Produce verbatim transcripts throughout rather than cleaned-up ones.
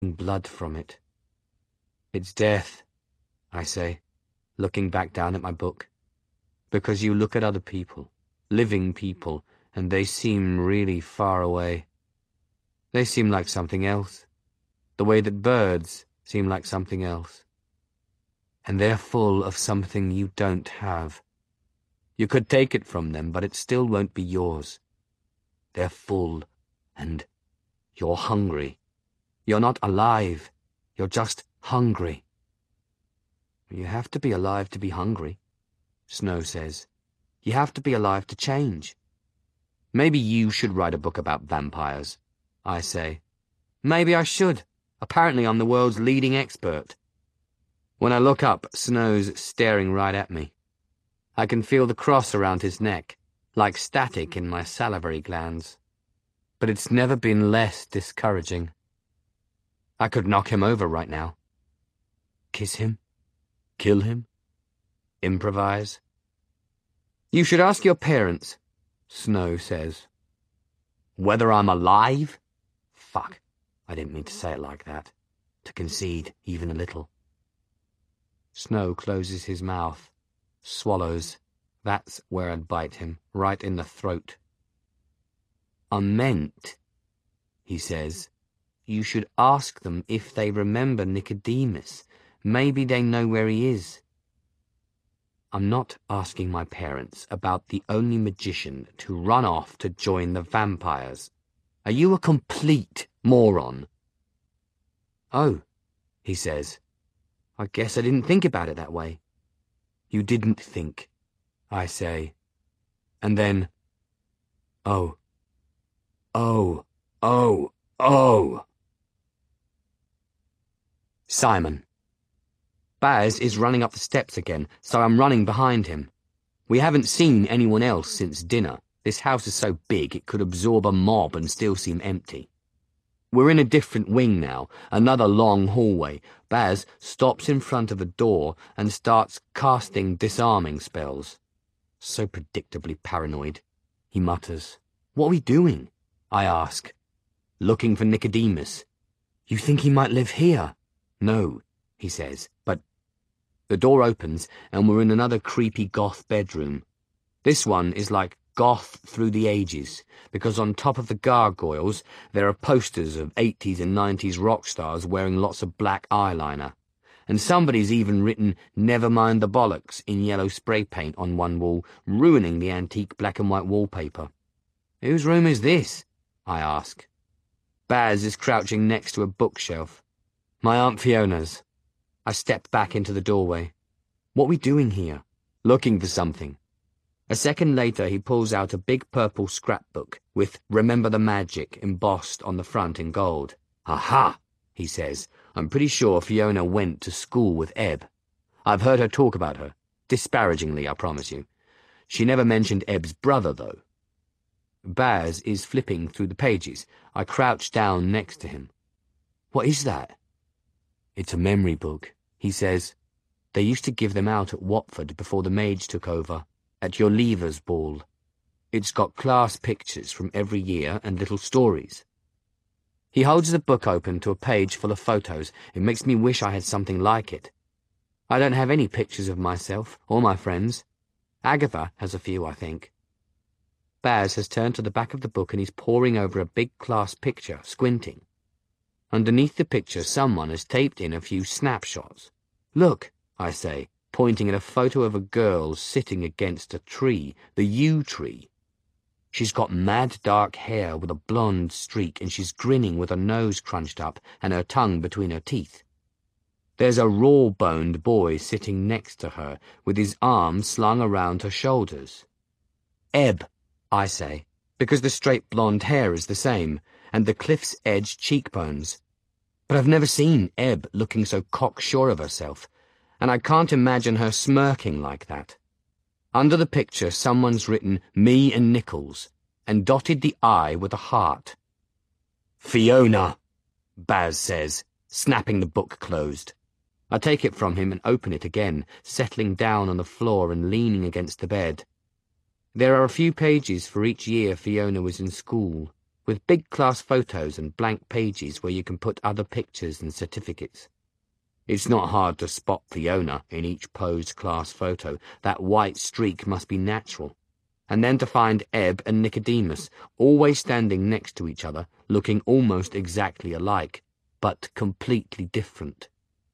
blood from it. It's death, I say, looking back down at my book. Because you look at other people, living people, and they seem really far away. They seem like something else, the way that birds seem like something else. And they're full of something you don't have. You could take it from them, but it still won't be yours. They're full, and you're hungry. You're not alive, you're just hungry. You have to be alive to be hungry, Snow says. You have to be alive to change. Maybe you should write a book about vampires, I say. Maybe I should. Apparently I'm the world's leading expert. When I look up, Snow's staring right at me. I can feel the cross around his neck, like static in my salivary glands. But it's never been less discouraging. I could knock him over right now. Kiss him? Kill him? Improvise? You should ask your parents, Snow says. Whether I'm alive? Fuck, I didn't mean to say it like that. To concede even a little. Snow closes his mouth, swallows. That's where I'd bite him, right in the throat. I meant, he says, you should ask them if they remember Nicodemus. Maybe they know where he is. I'm not asking my parents about the only magician to run off to join the vampires. Are you a complete moron? Oh, he says. I guess I didn't think about it that way. You didn't think, I say. And then, oh, oh, oh, oh. Simon. Baz is running up the steps again, so I'm running behind him. We haven't seen anyone else since dinner. This house is so big it could absorb a mob and still seem empty. We're in a different wing now, another long hallway. Baz stops in front of a door and starts casting disarming spells. So predictably paranoid, he mutters. What are we doing? I ask. Looking for Nicodemus. You think he might live here? No, he says, but... The door opens, and we're in another creepy goth bedroom. This one is like goth through the ages, because on top of the gargoyles there are posters of eighties and nineties rock stars wearing lots of black eyeliner. And somebody's even written, "Never mind the bollocks," in yellow spray paint on one wall, ruining the antique black and white wallpaper. Whose room is this? I ask. Baz is crouching next to a bookshelf. My Aunt Fiona's. I step back into the doorway. What are we doing here? Looking for something. A second later he pulls out a big purple scrapbook with "Remember the Magic" embossed on the front in gold. Aha, he says. I'm pretty sure Fiona went to school with Eb. I've heard her talk about her. Disparagingly, I promise you. She never mentioned Eb's brother, though. Baz is flipping through the pages. I crouch down next to him. What is that? It's a memory book, he says. They used to give them out at Watford before the mage took over, at your leavers ball. It's got class pictures from every year and little stories. He holds the book open to a page full of photos. It makes me wish I had something like it. I don't have any pictures of myself or my friends. Agatha has a few, I think. Baz has turned to the back of the book and he's poring over a big class picture, squinting. Underneath the picture, someone has taped in a few snapshots. Look, I say, pointing at a photo of a girl sitting against a tree, the yew tree. She's got mad dark hair with a blonde streak, and she's grinning with her nose crunched up and her tongue between her teeth. There's a raw-boned boy sitting next to her, with his arms slung around her shoulders. Eb, I say, because the straight blonde hair is the same, and the cliff's edge cheekbones. But I've never seen Eb looking so cocksure of herself, and I can't imagine her smirking like that. Under the picture, someone's written "Me and Nichols," and dotted the I with a heart. Fiona, Baz says, snapping the book closed. I take it from him and open it again, settling down on the floor and leaning against the bed. There are a few pages for each year Fiona was in school, with big class photos and blank pages where you can put other pictures and certificates. It's not hard to spot Fiona in each posed class photo. That white streak must be natural. And then to find Ebb and Nicodemus, always standing next to each other, looking almost exactly alike, but completely different.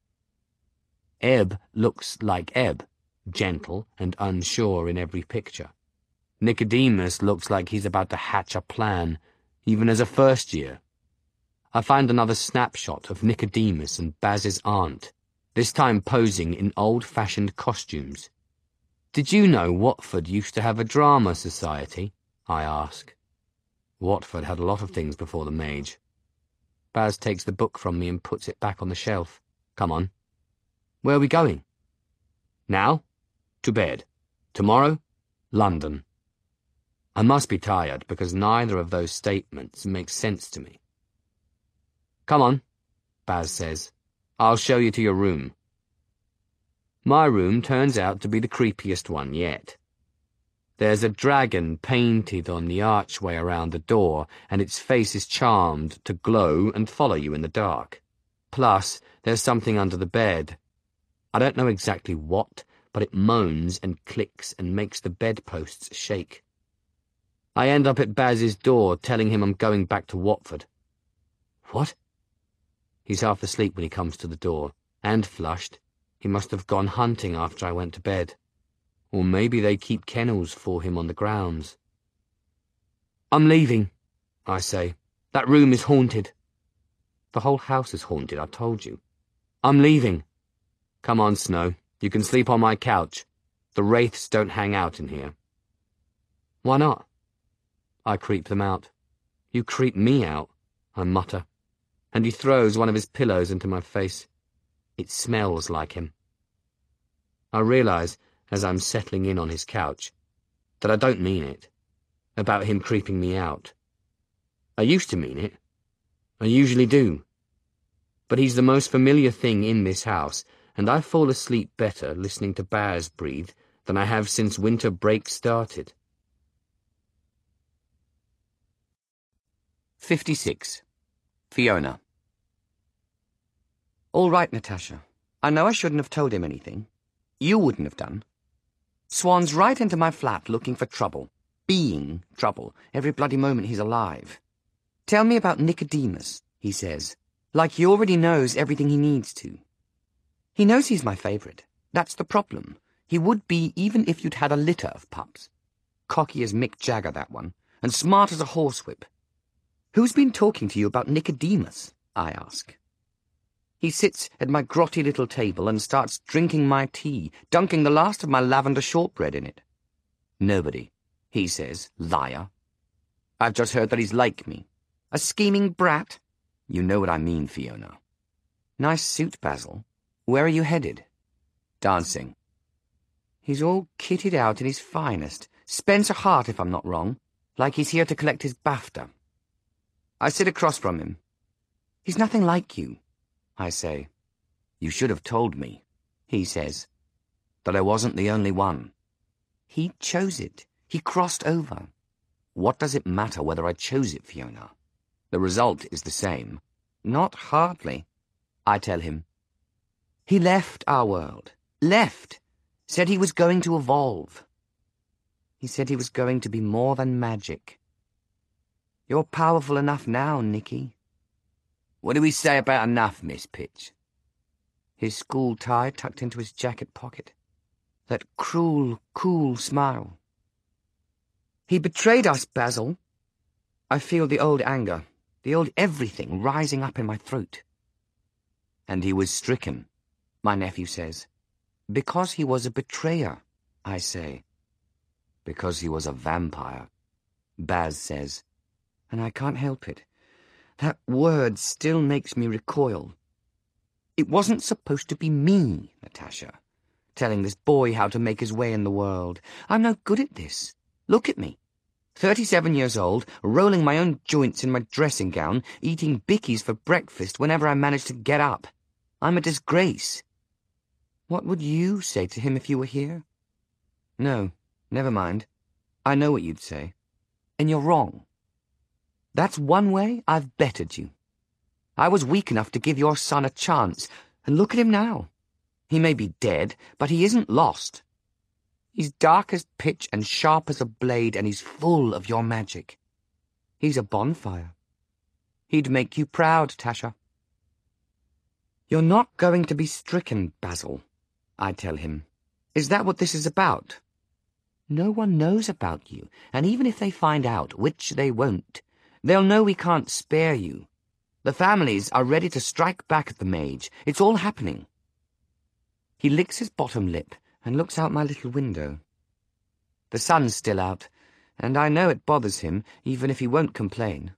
Ebb looks like Ebb, gentle and unsure in every picture. Nicodemus looks like he's about to hatch a plan, even as a first year. I find another snapshot of Nicodemus and Baz's aunt, this time posing in old-fashioned costumes. "Did you know Watford used to have a drama society?" I ask. Watford had a lot of things before the Mage. Baz takes the book from me and puts it back on the shelf. "Come on. Where are we going?" "Now? To bed. Tomorrow? London." I must be tired, because neither of those statements makes sense to me. "Come on," Baz says. "I'll show you to your room." My room turns out to be the creepiest one yet. There's a dragon painted on the archway around the door, and its face is charmed to glow and follow you in the dark. Plus, there's something under the bed. I don't know exactly what, but it moans and clicks and makes the bedposts shake. I end up at Baz's door telling him I'm going back to Watford. "What?" He's half asleep when he comes to the door, and flushed. He must have gone hunting after I went to bed. Or maybe they keep kennels for him on the grounds. "I'm leaving," I say. "That room is haunted." "The whole house is haunted, I told you." "I'm leaving." "Come on, Snow. You can sleep on my couch. The wraiths don't hang out in here." "Why not?" I creep them out. "You creep me out," I mutter, and he throws one of his pillows into my face. It smells like him. I realize, as I'm settling in on his couch, that I don't mean it, about him creeping me out. I used to mean it. I usually do. But he's the most familiar thing in this house, and I fall asleep better listening to Baz breathe than I have since winter break started. fifty-six. Fiona. "All right, Natasha. I know I shouldn't have told him anything. You wouldn't have done. Swan's right into my flat looking for trouble. Being trouble every bloody moment he's alive. Tell me about Nicodemus, he says, like he already knows everything he needs to. He knows he's my favourite. That's the problem. He would be even if you'd had a litter of pups. Cocky as Mick Jagger, that one, and smart as a horsewhip. Who's been talking to you about Nicodemus? I ask. He sits at my grotty little table and starts drinking my tea, dunking the last of my lavender shortbread in it. Nobody, he says, liar. I've just heard that he's like me. A scheming brat? You know what I mean, Fiona. Nice suit, Basil. Where are you headed? Dancing. He's all kitted out in his finest. Spencer Hart, if I'm not wrong. Like he's here to collect his BAFTA. I sit across from him. He's nothing like you, I say. You should have told me, he says, that I wasn't the only one. He chose it. He crossed over. What does it matter whether I chose it, Fiona? The result is the same. Not hardly, I tell him. He left our world. Left. Said he was going to evolve. He said he was going to be more than magic. You're powerful enough now, Nicky. What do we say about enough, Miss Pitch? His school tie tucked into his jacket pocket. That cruel, cool smile. He betrayed us, Basil. I feel the old anger, the old everything rising up in my throat. And he was stricken, my nephew says. Because he was a betrayer, I say. Because he was a vampire, Baz says. And I can't help it. That word still makes me recoil. It wasn't supposed to be me, Natasha, telling this boy how to make his way in the world. I'm no good at this. Look at me. Thirty-seven years old, rolling my own joints in my dressing gown, eating bickies for breakfast whenever I manage to get up. I'm a disgrace. What would you say to him if you were here? No, never mind. I know what you'd say. And you're wrong. That's one way I've bettered you. I was weak enough to give your son a chance, and look at him now. He may be dead, but he isn't lost. He's dark as pitch and sharp as a blade, and he's full of your magic. He's a bonfire. He'd make you proud, Tasha. You're not going to be stricken, Basil, I tell him. Is that what this is about? No one knows about you, and even if they find out, which they won't, they'll know we can't spare you. The families are ready to strike back at the mage. It's all happening. He licks his bottom lip and looks out my little window. The sun's still out, and I know it bothers him, even if he won't complain.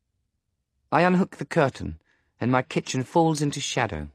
I unhook the curtain, and my kitchen falls into shadow.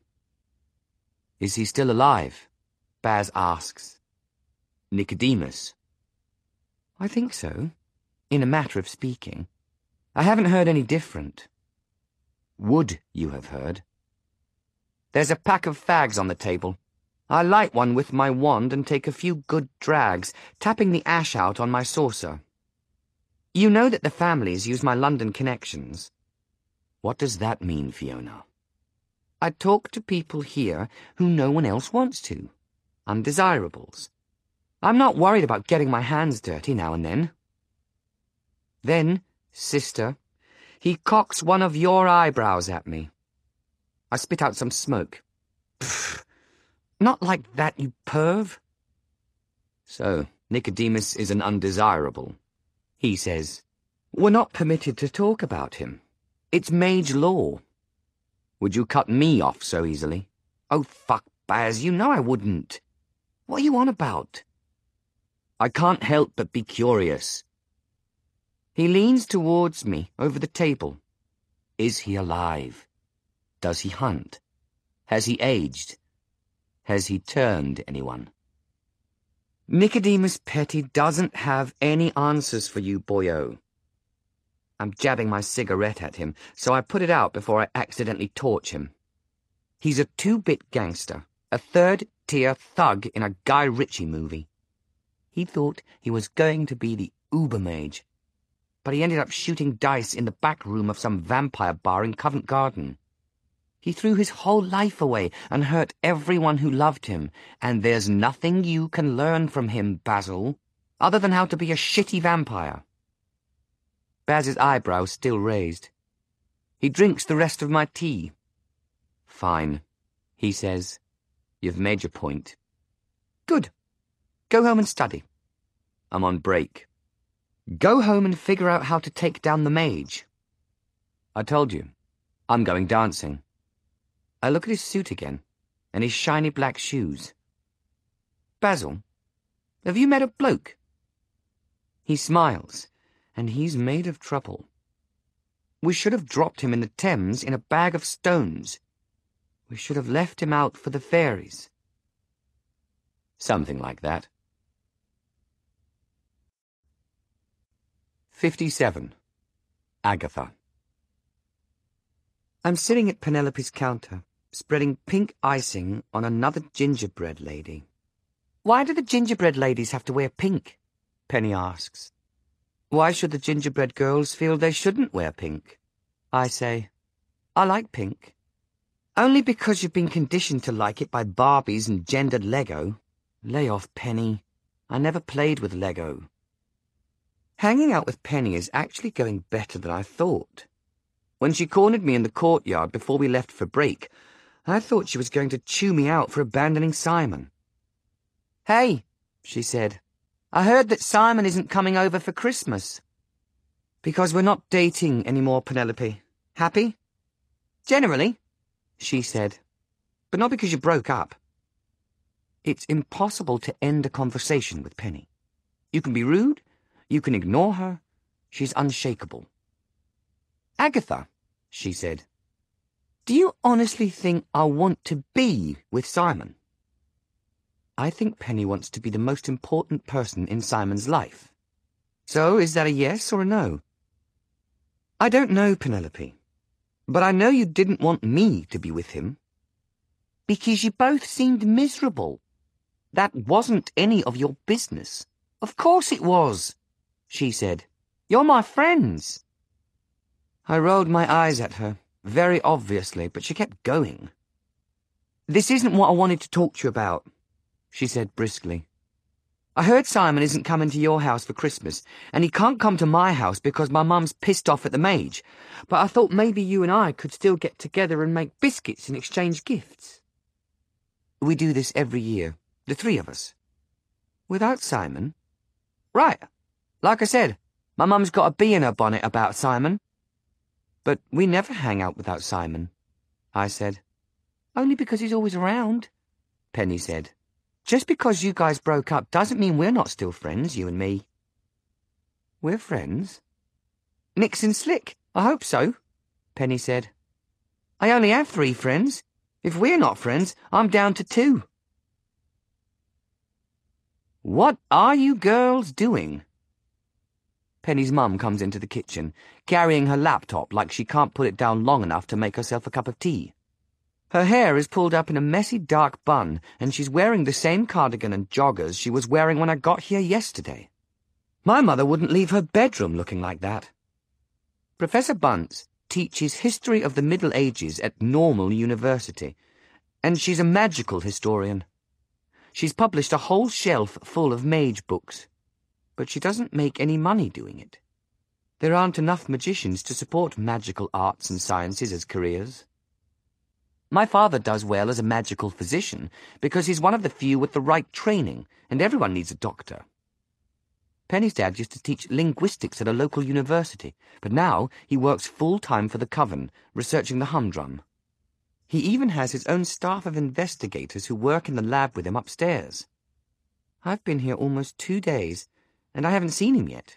Is he still alive? Baz asks. Nicodemus. I think so, in a matter of speaking. I haven't heard any different. Would you have heard? There's a pack of fags on the table. I light one with my wand and take a few good drags, tapping the ash out on my saucer. You know that the families use my London connections. What does that mean, Fiona? I talk to people here who no one else wants to. Undesirables. I'm not worried about getting my hands dirty now and then. Then, sister, he cocks one of your eyebrows at me. I spit out some smoke. Pfft, not like that, you perv. So, Nicodemus is an undesirable. He says, we're not permitted to talk about him. It's mage law. Would you cut me off so easily? Oh, fuck, Baz, you know I wouldn't. What are you on about? I can't help but be curious. He leans towards me, over the table. Is he alive? Does he hunt? Has he aged? Has he turned anyone? Nicodemus Petty doesn't have any answers for you, boyo. I'm jabbing my cigarette at him, so I put it out before I accidentally torch him. He's a two-bit gangster, a third-tier thug in a Guy Ritchie movie. He thought he was going to be the uber-mage, but he ended up shooting dice in the back room of some vampire bar in Covent Garden. He threw his whole life away and hurt everyone who loved him, and there's nothing you can learn from him, Basil, other than how to be a shitty vampire. Baz's eyebrows still raised. He drinks the rest of my tea. Fine, he says. You've made your point. Good. Go home and study. I'm on break. Go home and figure out how to take down the mage. I told you, I'm going dancing. I look at his suit again, and his shiny black shoes. Basil, have you met a bloke? He smiles, and he's made of trouble. We should have dropped him in the Thames in a bag of stones. We should have left him out for the fairies. Something like that. fifty-seven. Agatha. I'm sitting at Penelope's counter, spreading pink icing on another gingerbread lady. Why do the gingerbread ladies have to wear pink? Penny asks. Why should the gingerbread girls feel they shouldn't wear pink? I say, I like pink. Only because you've been conditioned to like it by Barbies and gendered Lego. Lay off, Penny. I never played with Lego. Hanging out with Penny is actually going better than I thought. When she cornered me in the courtyard before we left for break, I thought she was going to chew me out for abandoning Simon. Hey, she said, I heard that Simon isn't coming over for Christmas. Because we're not dating anymore, Penelope. Happy? Generally, she said, but not because you broke up. It's impossible to end a conversation with Penny. You can be rude, you can ignore her, she's unshakable. Agatha, she said, do you honestly think I want to be with Simon? I think Penny wants to be the most important person in Simon's life. So is that a yes or a no? I don't know, Penelope, but I know you didn't want me to be with him. Because you both seemed miserable. That wasn't any of your business. Of course it was, she said. You're my friends. I rolled my eyes at her, very obviously, but she kept going. "This isn't what I wanted to talk to you about," she said briskly. "I heard Simon isn't coming to your house for Christmas, and he can't come to my house because my mum's pissed off at the mage, but I thought maybe you and I could still get together and make biscuits and exchange gifts. We do this every year, the three of us." "Without Simon?" "Right. Like I said, my mum's got a bee in her bonnet about Simon." "But we never hang out without Simon," I said. "Only because he's always around," Penny said. "Just because you guys broke up doesn't mean we're not still friends, you and me." "We're friends?" "Nix and Slick, I hope so," Penny said. "I only have three friends. If we're not friends, I'm down to two." "What are you girls doing?" Penny's mum comes into the kitchen, carrying her laptop like she can't put it down long enough to make herself a cup of tea. Her hair is pulled up in a messy dark bun, and she's wearing the same cardigan and joggers she was wearing when I got here yesterday. My mother wouldn't leave her bedroom looking like that. Professor Bunce teaches history of the Middle Ages at Normal University, and she's a magical historian. She's published a whole shelf full of mage books, but she doesn't make any money doing it. There aren't enough magicians to support magical arts and sciences as careers. My father does well as a magical physician because he's one of the few with the right training, and everyone needs a doctor. Penny's dad used to teach linguistics at a local university, but now he works full-time for the Coven, researching the humdrum. He even has his own staff of investigators who work in the lab with him upstairs. I've been here almost two days, and I haven't seen him yet.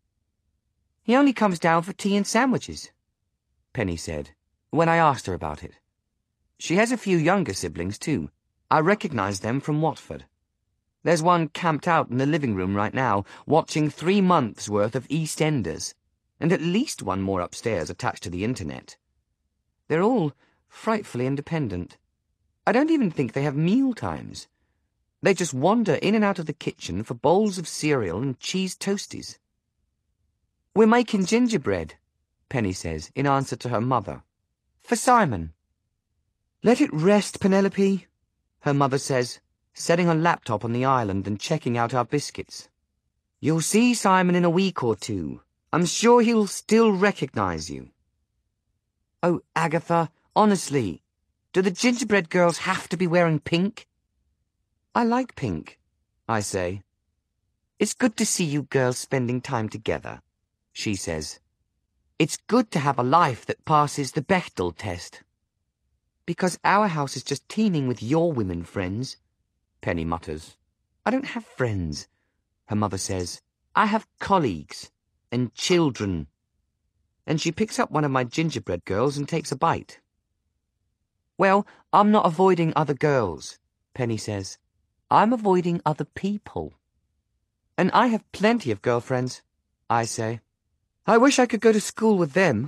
"He only comes down for tea and sandwiches," Penny said, when I asked her about it. She has a few younger siblings, too. I recognize them from Watford. There's one camped out in the living room right now, watching three months' worth of EastEnders, and at least one more upstairs attached to the internet. They're all frightfully independent. I don't even think they have meal times. They just wander in and out of the kitchen for bowls of cereal and cheese toasties. "We're making gingerbread," Penny says, in answer to her mother. "For Simon." "Let it rest, Penelope," her mother says, setting her laptop on the island and checking out our biscuits. "You'll see Simon in a week or two. I'm sure he'll still recognize you." "Oh, Agatha, honestly, do the gingerbread girls have to be wearing pink?" "I like pink," I say. "It's good to see you girls spending time together," she says. "It's good to have a life that passes the Bechdel test." "Because our house is just teeming with your women friends," Penny mutters. "I don't have friends," her mother says. "I have colleagues and children." And she picks up one of my gingerbread girls and takes a bite. "Well, I'm not avoiding other girls," Penny says. "I'm avoiding other people." "And I have plenty of girlfriends," I say. "I wish I could go to school with them."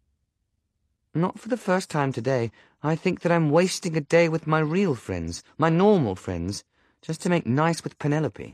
Not for the first time today, I think that I'm wasting a day with my real friends, my normal friends, just to make nice with Penelope.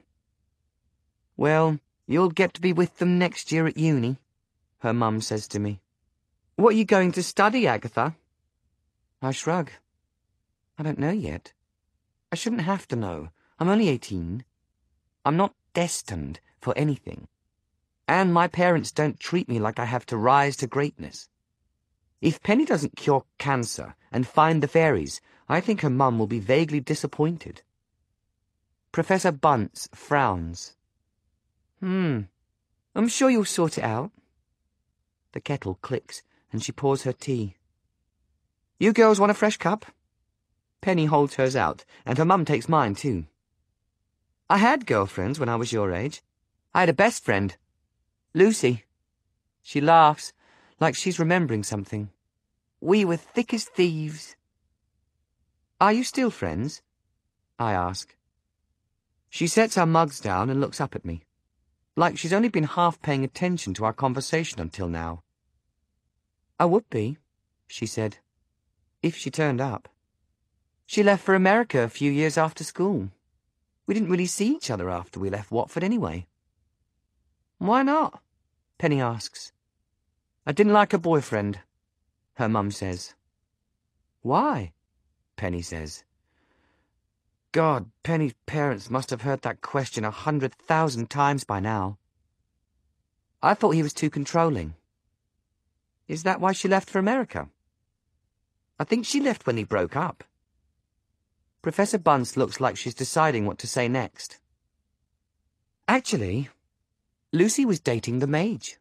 "Well, you'll get to be with them next year at uni," her mum says to me. "What are you going to study, Agatha?" I shrug. I don't know yet. I shouldn't have to know. I'm only eighteen. I'm not destined for anything. And my parents don't treat me like I have to rise to greatness. If Penny doesn't cure cancer and find the fairies, I think her mum will be vaguely disappointed. Professor Bunce frowns. Hmm, I'm sure you'll sort it out." The kettle clicks, and she pours her tea. "You girls want a fresh cup?" Penny holds hers out, and her mum takes mine, too. "I had girlfriends when I was your age. I had a best friend, Lucy." She laughs, like she's remembering something. "We were thick as thieves." "Are you still friends?" I ask. She sets our mugs down and looks up at me, like she's only been half paying attention to our conversation until now. "I would be," she said, "if she turned up. She left for America a few years after school. We didn't really see each other after we left Watford anyway." "Why not?" Penny asks. I didn't like her boyfriend, her mum says. Why? Penny says. God, Penny's parents must have heard that question a hundred thousand times by now. I thought he was too controlling. Is that why she left for America? I think she left when he broke up. Professor Bunce looks like she's deciding what to say next. Actually, Lucy was dating the mage.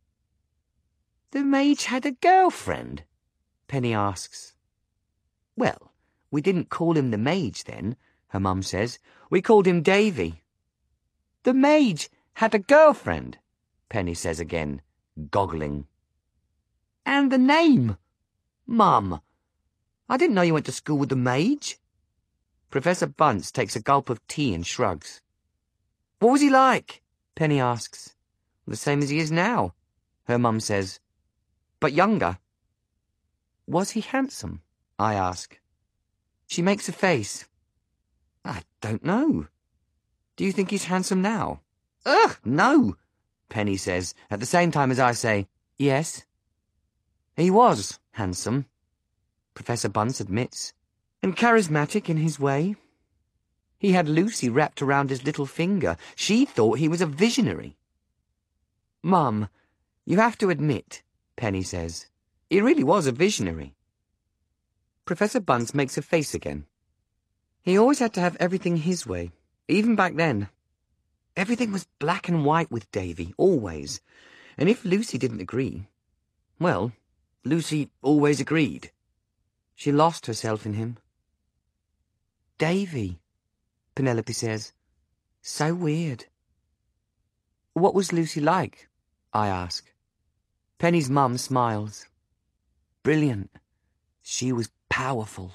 The mage had a girlfriend? Penny asks. Well, we didn't call him the mage then, her mum says. We called him Davy. The mage had a girlfriend, Penny says again, goggling. And the name? Mum, I didn't know you went to school with the mage. Professor Bunce takes a gulp of tea and shrugs. What was he like? Penny asks. The same as he is now, her mum says. But younger. Was he handsome? I ask. She makes a face. I don't know. Do you think he's handsome now? Ugh, no, Penny says, at the same time as I say, yes. He was handsome, Professor Bunce admits, and charismatic in his way. He had Lucy wrapped around his little finger. She thought he was a visionary. Mum, you have to admit, Penny says, he really was a visionary. Professor Bunce makes a face again. He always had to have everything his way, even back then. Everything was black and white with Davy, always. And if Lucy didn't agree, well, Lucy always agreed. She lost herself in him. Davy, Penelope says. So weird. What was Lucy like? I ask. Penny's mum smiles. Brilliant. She was powerful.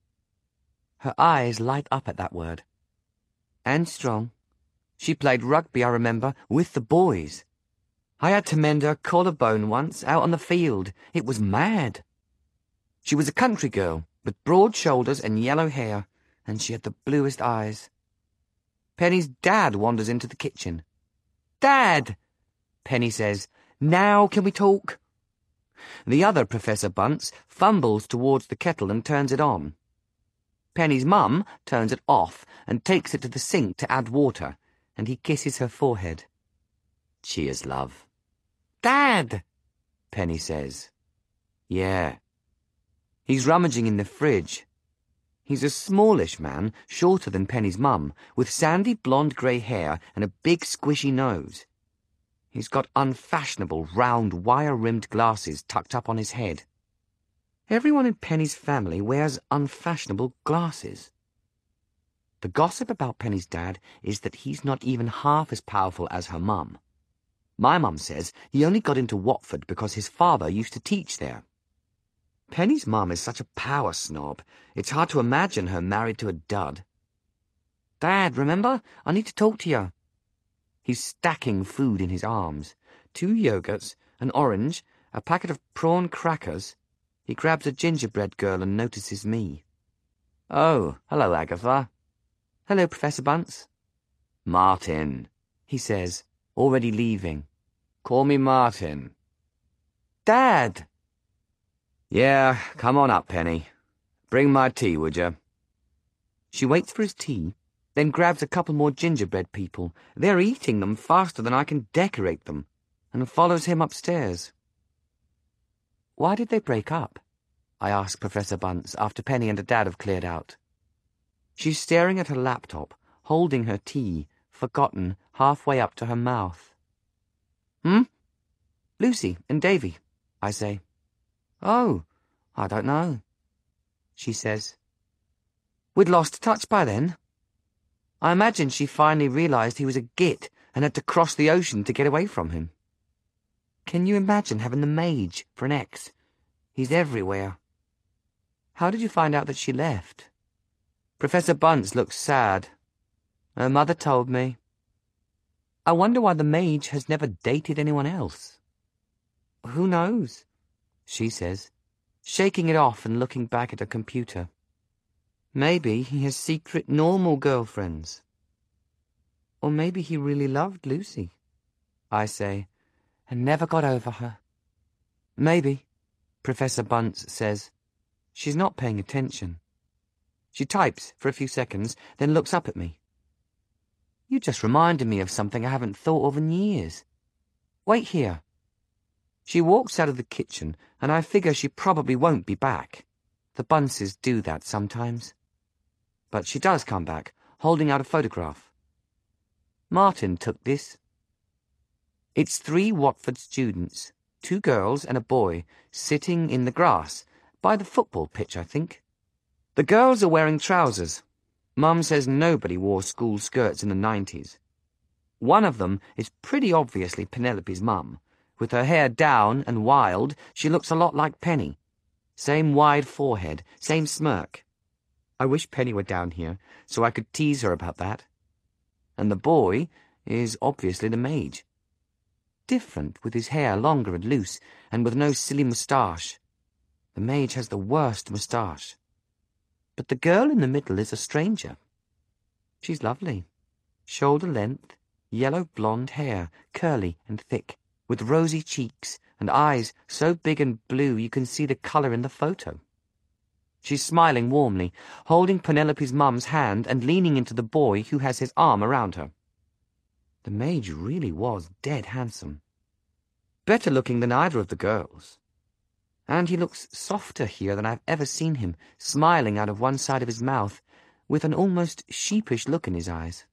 Her eyes light up at that word. And strong. She played rugby, I remember, with the boys. I had to mend her collarbone once out on the field. It was mad. She was a country girl, with broad shoulders and yellow hair, and she had the bluest eyes. Penny's dad wanders into the kitchen. Dad, Penny says, now can we talk? The other Professor Bunce fumbles towards the kettle and turns it on. Penny's mum turns it off and takes it to the sink to add water, and he kisses her forehead. Cheers, love. Dad, Penny says. Yeah. He's rummaging in the fridge. He's a smallish man, shorter than Penny's mum, with sandy blonde grey hair and a big squishy nose. He's got unfashionable, round, wire-rimmed glasses tucked up on his head. Everyone in Penny's family wears unfashionable glasses. The gossip about Penny's dad is that he's not even half as powerful as her mum. My mum says he only got into Watford because his father used to teach there. Penny's mum is such a power snob, it's hard to imagine her married to a dud. Dad, remember? I need to talk to you. He's stacking food in his arms. Two yogurts, an orange, a packet of prawn crackers. He grabs a gingerbread girl and notices me. Oh, hello, Agatha. Hello, Professor Bunce. Martin, he says, already leaving. Call me Martin. Dad! Yeah, come on up, Penny. Bring my tea, would you? She waits for his tea, then grabs a couple more gingerbread people. They're eating them faster than I can decorate them, and follows him upstairs. Why did they break up? I ask Professor Bunce after Penny and her dad have cleared out. She's staring at her laptop, holding her tea, forgotten, halfway up to her mouth. Hmm? Lucy and Davy, I say. Oh, I don't know, she says. We'd lost touch by then. I imagine she finally realised he was a git and had to cross the ocean to get away from him. Can you imagine having the mage for an ex? He's everywhere. How did you find out that she left? Professor Bunce looks sad. Her mother told me. I wonder why the mage has never dated anyone else. Who knows? She says, shaking it off and looking back at her computer. Maybe he has secret normal girlfriends. Or maybe he really loved Lucy, I say, and never got over her. Maybe, Professor Bunce says. She's not paying attention. She types for a few seconds, then looks up at me. You just reminded me of something I haven't thought of in years. Wait here. She walks out of the kitchen, and I figure she probably won't be back. The Bunces do that sometimes. But she does come back, holding out a photograph. Martin took this. It's three Watford students, two girls and a boy, sitting in the grass, by the football pitch, I think. The girls are wearing trousers. Mum says nobody wore school skirts in the nineties. One of them is pretty obviously Penelope's mum. With her hair down and wild, she looks a lot like Penny. Same wide forehead, same smirk. I wish Penny were down here, so I could tease her about that. And the boy is obviously the mage. Different, with his hair longer and loose, and with no silly moustache. The mage has the worst moustache. But the girl in the middle is a stranger. She's lovely. Shoulder length, yellow blonde hair, curly and thick, with rosy cheeks and eyes so big and blue you can see the colour in the photo. She's smiling warmly, holding Penelope's mum's hand and leaning into the boy who has his arm around her. The mage really was dead handsome. Better looking than either of the girls. And he looks softer here than I've ever seen him, smiling out of one side of his mouth, with an almost sheepish look in his eyes.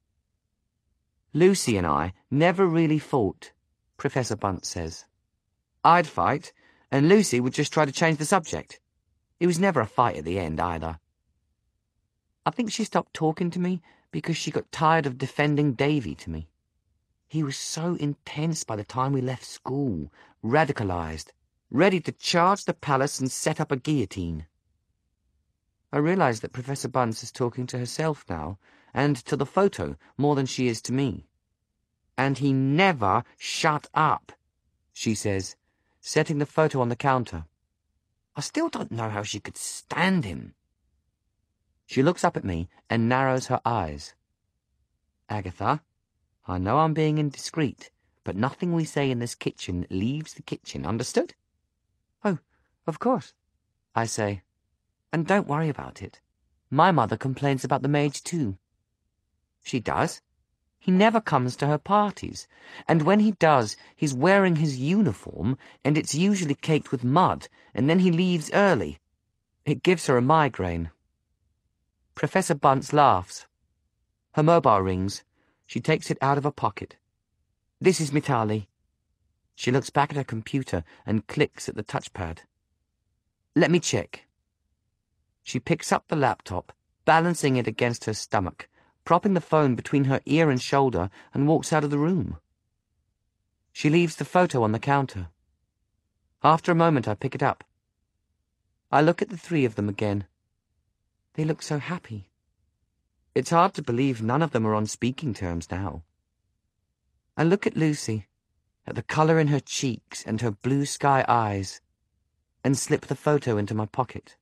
Lucy and I never really fought, Professor Bunce says. I'd fight, and Lucy would just try to change the subject. It was never a fight at the end, either. I think she stopped talking to me because she got tired of defending Davy to me. He was so intense by the time we left school, radicalized, ready to charge the palace and set up a guillotine. I realize that Professor Bunce is talking to herself now, and to the photo more than she is to me. And he never shut up, she says, setting the photo on the counter. I still don't know how she could stand him. She looks up at me and narrows her eyes. Agatha, I know I'm being indiscreet, but nothing we say in this kitchen leaves the kitchen, understood? Oh, of course, I say. And don't worry about it. My mother complains about the mage too. She does. He never comes to her parties, and when he does, he's wearing his uniform, and it's usually caked with mud, and then he leaves early. It gives her a migraine. Professor Bunce laughs. Her mobile rings. She takes it out of her pocket. This is Mitali. She looks back at her computer and clicks at the touchpad. Let me check. She picks up the laptop, balancing it against her stomach, propping the phone between her ear and shoulder, and walks out of the room. She leaves the photo on the counter. After a moment, I pick it up. I look at the three of them again. They look so happy. It's hard to believe none of them are on speaking terms now. I look at Lucy, at the colour in her cheeks and her blue sky eyes, and slip the photo into my pocket.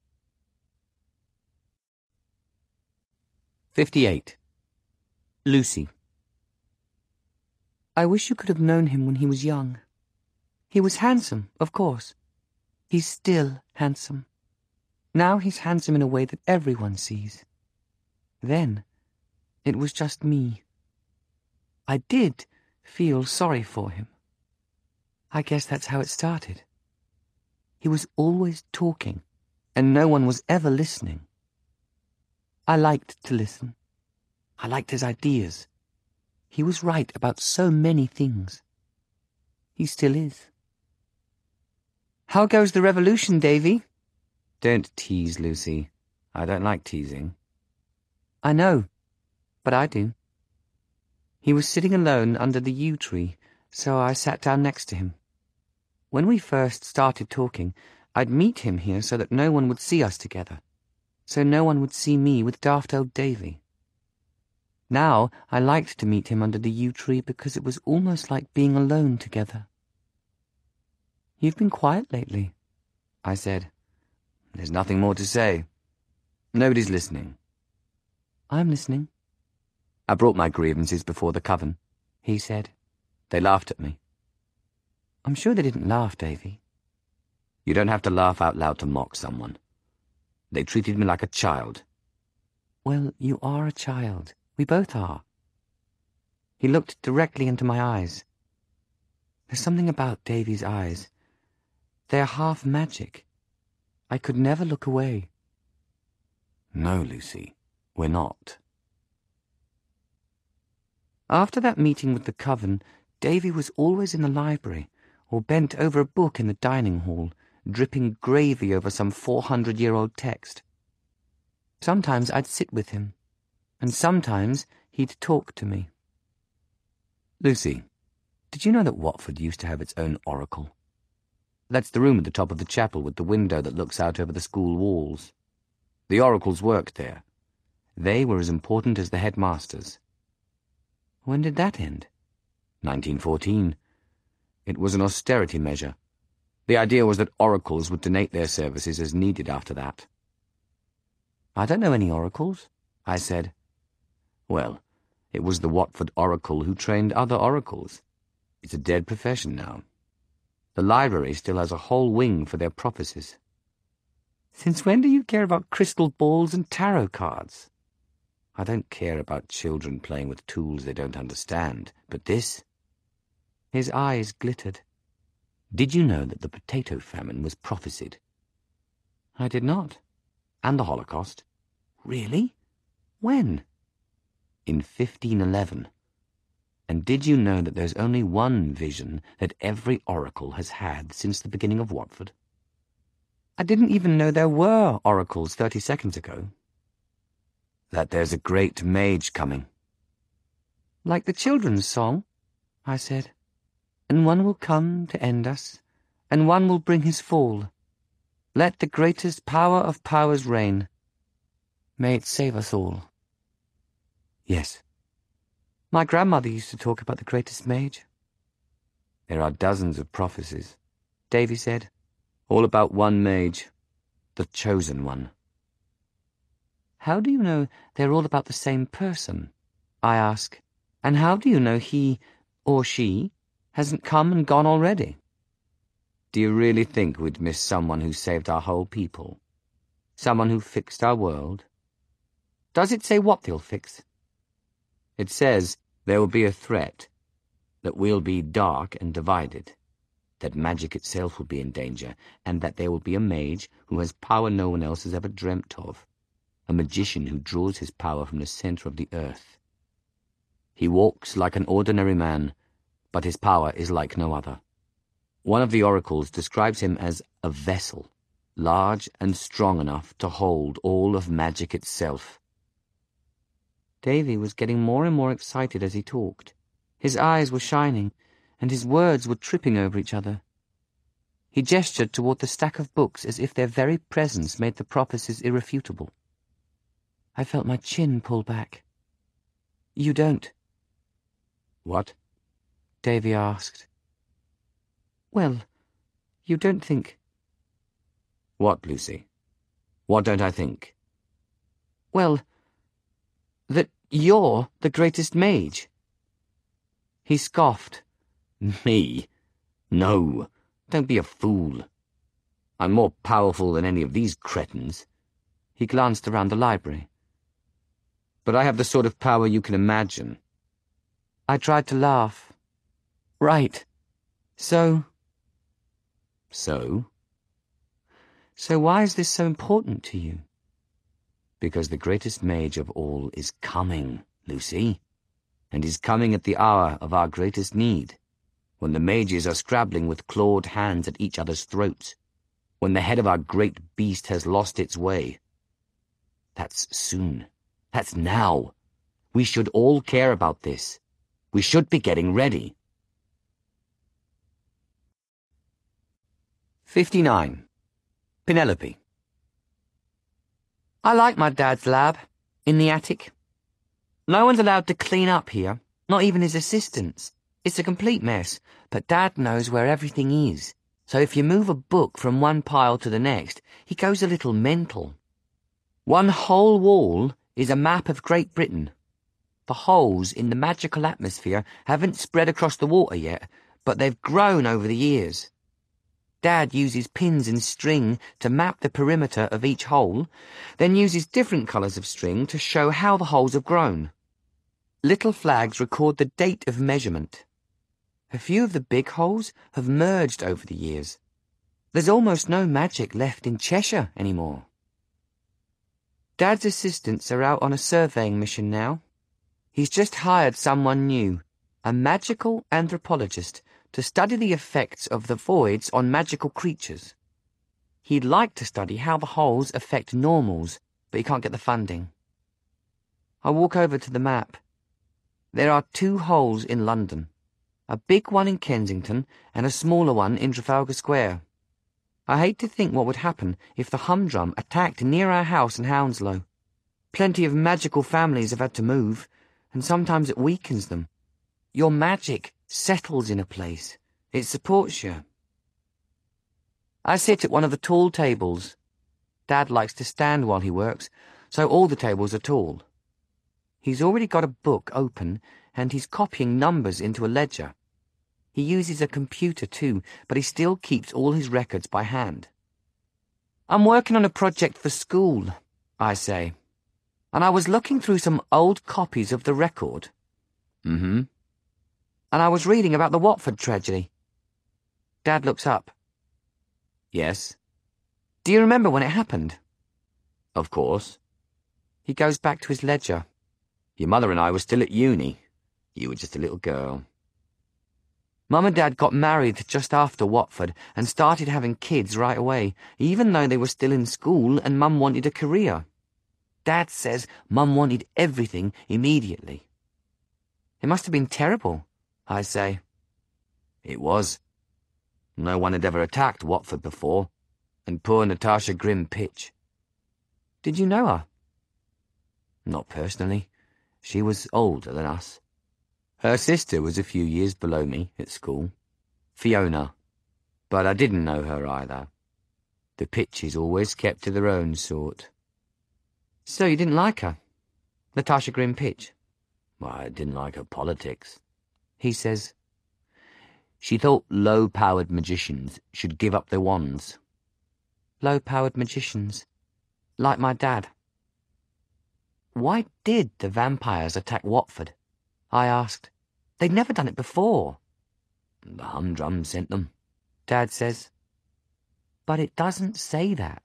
fifty-eight. Lucy. I wish you could have known him when he was young. He was handsome, of course. He's still handsome. Now he's handsome in a way that everyone sees. Then, it was just me. I did feel sorry for him. I guess that's how it started. He was always talking, and no one was ever listening. I liked to listen. I liked his ideas. He was right about so many things. He still is. How goes the revolution, Davy? Don't tease, Lucy. I don't like teasing. I know, but I do. He was sitting alone under the yew tree, so I sat down next to him. When we first started talking, I'd meet him here so that no one would see us together, so no one would see me with daft old Davy. Now I liked to meet him under the yew tree because it was almost like being alone together. You've been quiet lately, I said. There's nothing more to say. Nobody's listening. I'm listening. I brought my grievances before the coven, he said. They laughed at me. I'm sure they didn't laugh, Davy. You don't have to laugh out loud to mock someone. They treated me like a child. Well, you are a child. We both are. He looked directly into my eyes. There's something about Davy's eyes. They're half magic. I could never look away. No, Lucy, we're not. After that meeting with the coven, Davy was always in the library, or bent over a book in the dining hall, dripping gravy over some four-hundred-year-old text. Sometimes I'd sit with him, and sometimes he'd talk to me. Lucy, did you know that Watford used to have its own oracle? That's the room at the top of the chapel with the window that looks out over the school walls. The oracles worked there. They were as important as the headmasters. When did that end? nineteen fourteen. It was an austerity measure. The idea was that oracles would donate their services as needed after that. I don't know any oracles, I said. Well, it was the Watford oracle who trained other oracles. It's a dead profession now. The library still has a whole wing for their prophecies. Since when do you care about crystal balls and tarot cards? I don't care about children playing with tools they don't understand, but this... His eyes glittered. Did you know that the potato famine was prophesied? I did not. And the Holocaust. Really? When? In fifteen eleven. And did you know that there's only one vision that every oracle has had since the beginning of Watford? I didn't even know there were oracles thirty seconds ago. That there's a great mage coming. Like the children's song, I said. And one will come to end us, and one will bring his fall. Let the greatest power of powers reign. May it save us all. Yes. My grandmother used to talk about the greatest mage. There are dozens of prophecies, Davy said, all about one mage, the chosen one. How do you know they're all about the same person? I ask. And how do you know he, or she, hasn't come and gone already? Do you really think we'd miss someone who saved our whole people? Someone who fixed our world? Does it say what they'll fix? It says there will be a threat, that we'll be dark and divided, that magic itself will be in danger, and that there will be a mage who has power no one else has ever dreamt of, a magician who draws his power from the center of the earth. He walks like an ordinary man, but his power is like no other. One of the oracles describes him as a vessel, large and strong enough to hold all of magic itself. Davy was getting more and more excited as he talked. His eyes were shining, and his words were tripping over each other. He gestured toward the stack of books as if their very presence made the prophecies irrefutable. I felt my chin pull back. You don't. What? Davy asked. Well, you don't think... What, Lucy? What don't I think? Well, that you're the greatest mage. He scoffed. Me? No, don't be a fool. I'm more powerful than any of these cretins. He glanced around the library. But I have the sort of power you can imagine. I tried to laugh. Right. So? So? So why is this so important to you? Because the greatest mage of all is coming, Lucy, and is coming at the hour of our greatest need, when the mages are scrabbling with clawed hands at each other's throats, when the head of our great beast has lost its way. That's soon. That's now. We should all care about this. We should be getting ready. fifty-nine. Penelope. I like my dad's lab, in the attic. No one's allowed to clean up here, not even his assistants. It's a complete mess, but Dad knows where everything is. So if you move a book from one pile to the next, he goes a little mental. One whole wall is a map of Great Britain. The holes in the magical atmosphere haven't spread across the water yet, but they've grown over the years. Dad uses pins and string to map the perimeter of each hole, then uses different colours of string to show how the holes have grown. Little flags record the date of measurement. A few of the big holes have merged over the years. There's almost no magic left in Cheshire anymore. Dad's assistants are out on a surveying mission now. He's just hired someone new, a magical anthropologist, to study the effects of the voids on magical creatures. He'd like to study how the holes affect normals, but he can't get the funding. I walk over to the map. There are two holes in London, a big one in Kensington and a smaller one in Trafalgar Square. I hate to think what would happen if the humdrum attacked near our house in Hounslow. Plenty of magical families have had to move, and sometimes it weakens them. Your magic settles in a place. It supports you. I sit at one of the tall tables. Dad likes to stand while he works, so all the tables are tall. He's already got a book open, and he's copying numbers into a ledger. He uses a computer too, but he still keeps all his records by hand. I'm working on a project for school, I say, and I was looking through some old copies of the record. Mm-hmm. And I was reading about the Watford tragedy. Dad looks up. Yes. Do you remember when it happened? Of course. He goes back to his ledger. Your mother and I were still at uni. You were just a little girl. Mum and Dad got married just after Watford and started having kids right away, even though they were still in school and Mum wanted a career. Dad says Mum wanted everything immediately. It must have been terrible, I say. It was. No one had ever attacked Watford before, and poor Natasha Grimm-Pitch. Did you know her? Not personally. She was older than us. Her sister was a few years below me at school, Fiona, but I didn't know her either. The Pitches always kept to their own sort. So you didn't like her, Natasha Grimm-Pitch? Well, I didn't like her politics. He says, she thought low-powered magicians should give up their wands. Low-powered magicians? Like my dad. Why did the vampires attack Watford? I asked. They'd never done it before. The humdrum sent them, Dad says. But it doesn't say that.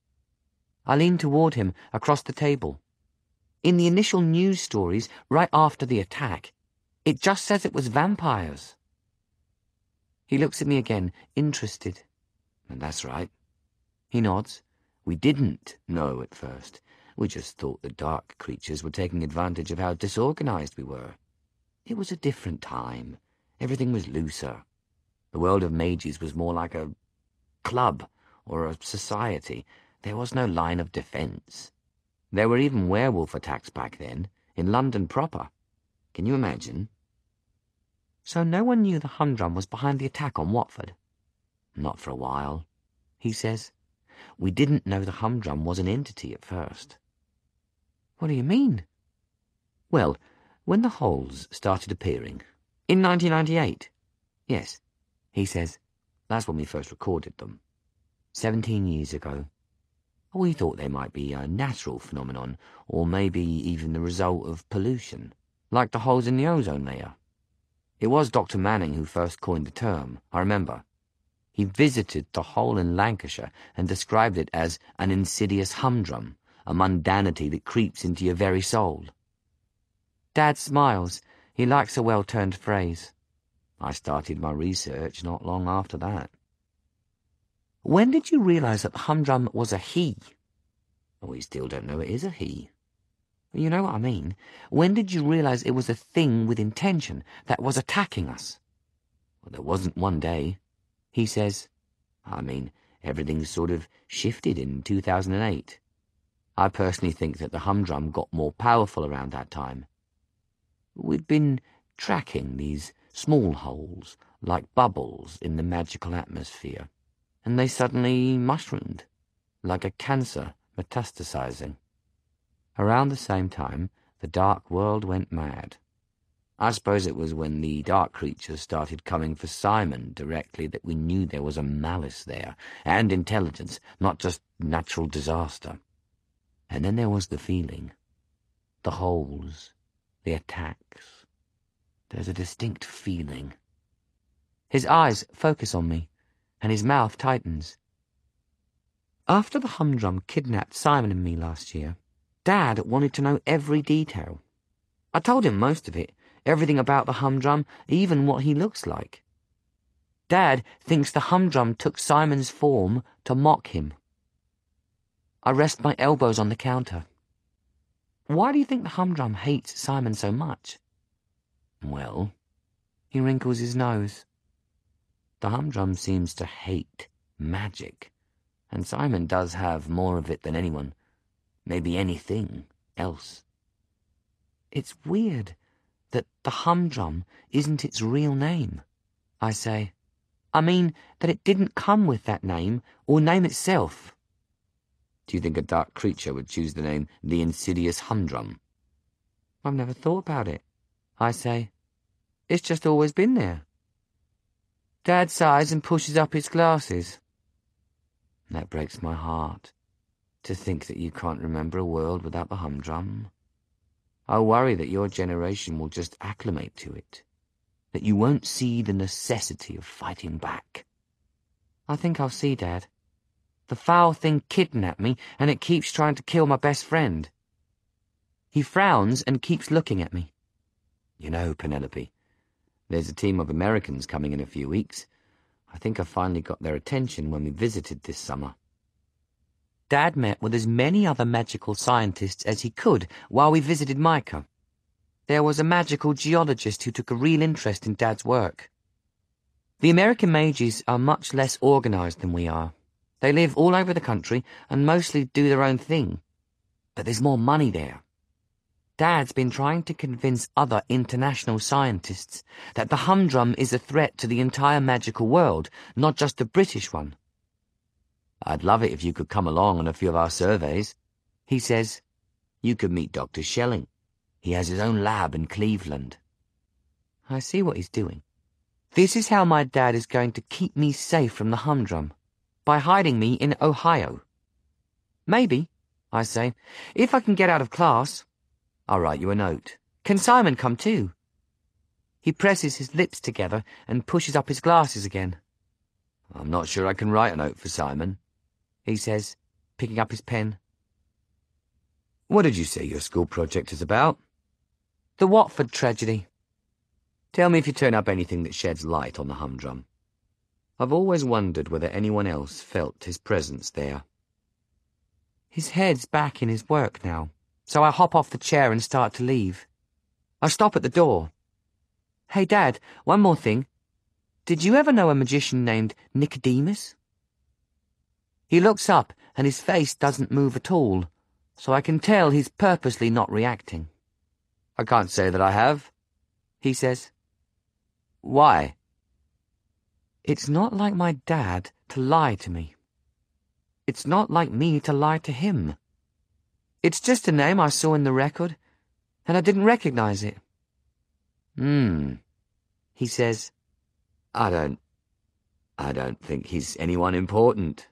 I lean toward him across the table. In the initial news stories, right after the attack, it just says it was vampires. He looks at me again, interested. And that's right. He nods. We didn't know at first. We just thought the dark creatures were taking advantage of how disorganized we were. It was a different time. Everything was looser. The world of mages was more like a club or a society. There was no line of defense. There were even werewolf attacks back then, in London proper. Can you imagine? So no one knew the humdrum was behind the attack on Watford? Not for a while, he says. We didn't know the humdrum was an entity at first. What do you mean? Well, when the holes started appearing... In nineteen ninety-eight? Yes, he says. That's when we first recorded them. Seventeen years ago. We thought they might be a natural phenomenon, or maybe even the result of pollution, like the holes in the ozone layer. It was Doctor Manning who first coined the term, I remember. He visited the hole in Lancashire and described it as an insidious humdrum, a mundanity that creeps into your very soul. Dad smiles. He likes a well-turned phrase. I started my research not long after that. When did you realize that the humdrum was a he? We still don't know it is a he. You know what I mean. When did you realize it was a thing with intention that was attacking us? Well, there wasn't one day, he says. I mean, everything sort of shifted in two thousand eight. I personally think that the humdrum got more powerful around that time. We'd been tracking these small holes, like bubbles in the magical atmosphere, and they suddenly mushroomed, like a cancer metastasizing. Around the same time, the dark world went mad. I suppose it was when the dark creatures started coming for Simon directly that we knew there was a malice there, and intelligence, not just natural disaster. And then there was the feeling. The holes. The attacks. There's a distinct feeling. His eyes focus on me, and his mouth tightens. After the humdrum kidnapped Simon and me last year, Dad wanted to know every detail. I told him most of it, everything about the humdrum, even what he looks like. Dad thinks the humdrum took Simon's form to mock him. I rest my elbows on the counter. Why do you think the humdrum hates Simon so much? Well, he wrinkles his nose. The humdrum seems to hate magic, and Simon does have more of it than anyone, maybe anything else. It's weird that the humdrum isn't its real name, I say. I mean that it didn't come with that name or name itself. Do you think a dark creature would choose the name the Insidious Humdrum? I've never thought about it, I say. It's just always been there. Dad sighs and pushes up his glasses. That breaks my heart, to think that you can't remember a world without the humdrum. I worry that your generation will just acclimate to it, that you won't see the necessity of fighting back. I think I'll see, Dad. The foul thing kidnapped me, and it keeps trying to kill my best friend. He frowns and keeps looking at me. You know, Penelope, there's a team of Americans coming in a few weeks. I think I finally got their attention when we visited this summer. Dad met with as many other magical scientists as he could while we visited Micah. There was a magical geologist who took a real interest in Dad's work. The American mages are much less organized than we are. They live all over the country and mostly do their own thing. But there's more money there. Dad's been trying to convince other international scientists that the humdrum is a threat to the entire magical world, not just the British one. I'd love it if you could come along on a few of our surveys, he says. You could meet Doctor Schelling. He has his own lab in Cleveland. I see what he's doing. This is how my dad is going to keep me safe from the humdrum, by hiding me in Ohio. Maybe, I say, if I can get out of class. I'll write you a note. Can Simon come too? He presses his lips together and pushes up his glasses again. I'm not sure I can write a note for Simon, he says, picking up his pen. What did you say your school project is about? The Watford tragedy. Tell me if you turn up anything that sheds light on the humdrum. I've always wondered whether anyone else felt his presence there. His head's back in his work now, so I hop off the chair and start to leave. I stop at the door. Hey, Dad, one more thing. Did you ever know a magician named Nicodemus? He looks up, and his face doesn't move at all, so I can tell he's purposely not reacting. I can't say that I have, he says. Why? It's not like my dad to lie to me. It's not like me to lie to him. It's just a name I saw in the record, and I didn't recognize it. Hmm, he says. I don't... I don't think he's anyone important.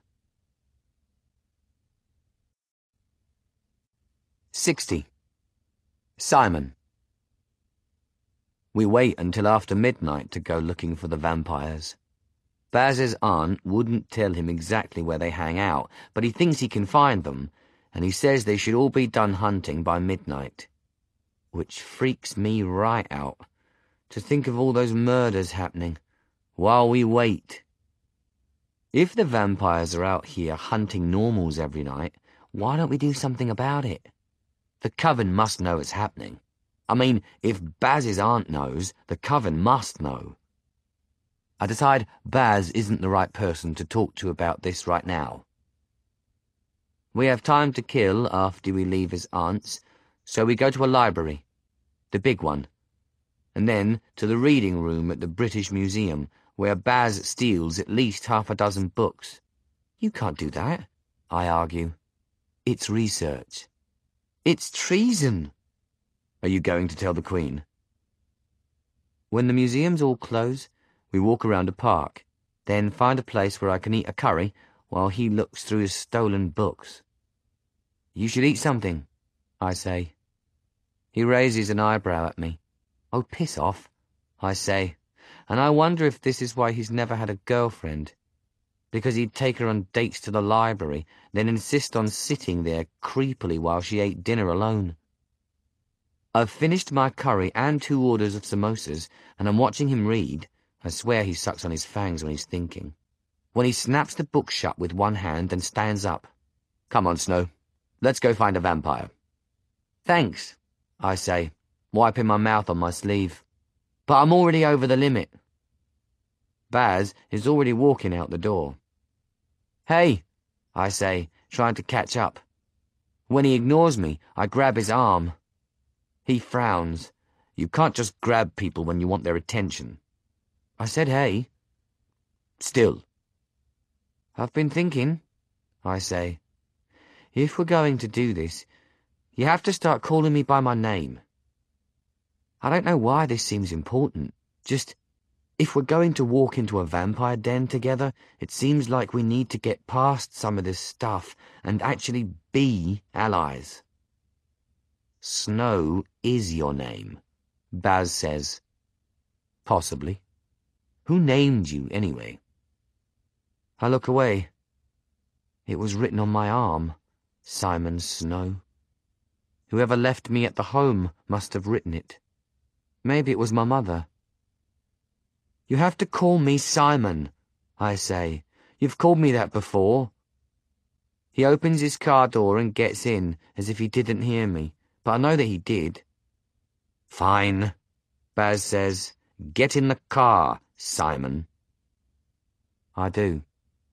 Sixty. Simon. We wait until after midnight to go looking for the vampires. Baz's aunt wouldn't tell him exactly where they hang out, but he thinks he can find them, and he says they should all be done hunting by midnight. Which freaks me right out, to think of all those murders happening, while we wait. If the vampires are out here hunting normals every night, why don't we do something about it? The Coven must know it's happening. I mean, if Baz's aunt knows, the Coven must know. I decide Baz isn't the right person to talk to about this right now. We have time to kill after we leave his aunt's, so we go to a library, the big one, and then to the reading room at the British Museum, where Baz steals at least half a dozen books. You can't do that, I argue. It's research. It's treason. Are you going to tell the Queen? When the museums all close, we walk around a park, then find a place where I can eat a curry while he looks through his stolen books. You should eat something, I say. He raises an eyebrow at me. Oh, piss off, I say, and I wonder if this is why he's never had a girlfriend. Because he'd take her on dates to the library, then insist on sitting there creepily while she ate dinner alone. I've finished my curry and two orders of samosas, and I'm watching him read. I swear he sucks on his fangs when he's thinking. When he snaps the book shut with one hand and stands up. Come on, Snow. Let's go find a vampire. Thanks, I say, wiping my mouth on my sleeve. But I'm already over the limit. Baz is already walking out the door. Hey, I say, trying to catch up. When he ignores me, I grab his arm. He frowns. You can't just grab people when you want their attention. I said hey. Still. I've been thinking, I say. If we're going to do this, you have to start calling me by my name. I don't know why this seems important. Just, if we're going to walk into a vampire den together, it seems like we need to get past some of this stuff and actually be allies. Snow is your name, Baz says. Possibly. Who named you, anyway? I look away. It was written on my arm, Simon Snow. Whoever left me at the home must have written it. Maybe it was my mother. You have to call me Simon, I say. You've called me that before. He opens his car door and gets in, as if he didn't hear me, but I know that he did. Fine, Baz says. Get in the car, Simon. I do.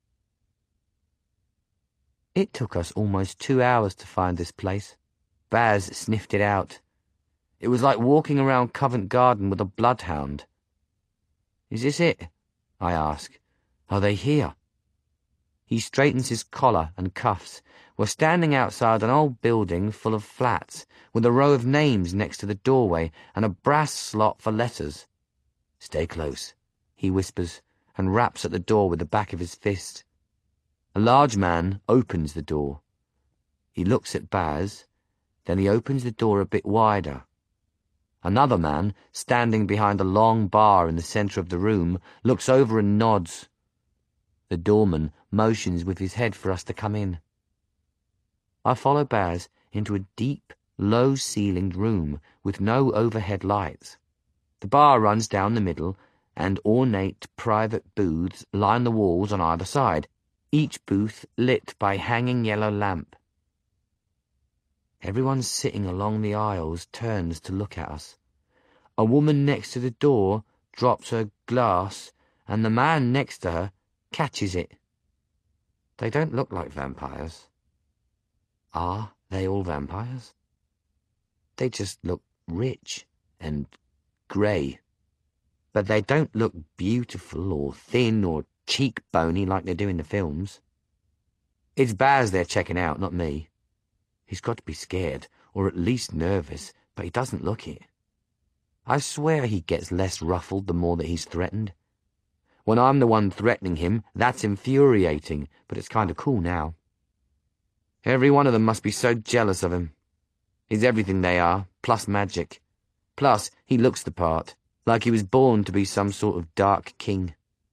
It took us almost two hours to find this place. Baz sniffed it out. It was like walking around Covent Garden with a bloodhound. Is this it? I ask. Are they here? He straightens his collar and cuffs. We're standing outside an old building full of flats, with a row of names next to the doorway and a brass slot for letters. Stay close, he whispers, and raps at the door with the back of his fist. A large man opens the door. He looks at Baz, then he opens the door a bit wider. Another man, standing behind a long bar in the centre of the room, looks over and nods. The doorman motions with his head for us to come in. I follow Baz into a deep, low-ceilinged room with no overhead lights. The bar runs down the middle, and ornate private booths line the walls on either side, each booth lit by a hanging yellow lamp. Everyone sitting along the aisles turns to look at us. A woman next to the door drops her glass, and the man next to her catches it. They don't look like vampires. Are they all vampires? They just look rich and grey. But they don't look beautiful or thin or cheekbony like they do in the films. It's Baz they're checking out, not me. He's got to be scared, or at least nervous, but he doesn't look it. I swear he gets less ruffled the more that he's threatened. When I'm the one threatening him, that's infuriating, but it's kind of cool now. Every one of them must be so jealous of him. He's everything they are, plus magic. Plus, he looks the part, like he was born to be some sort of dark king.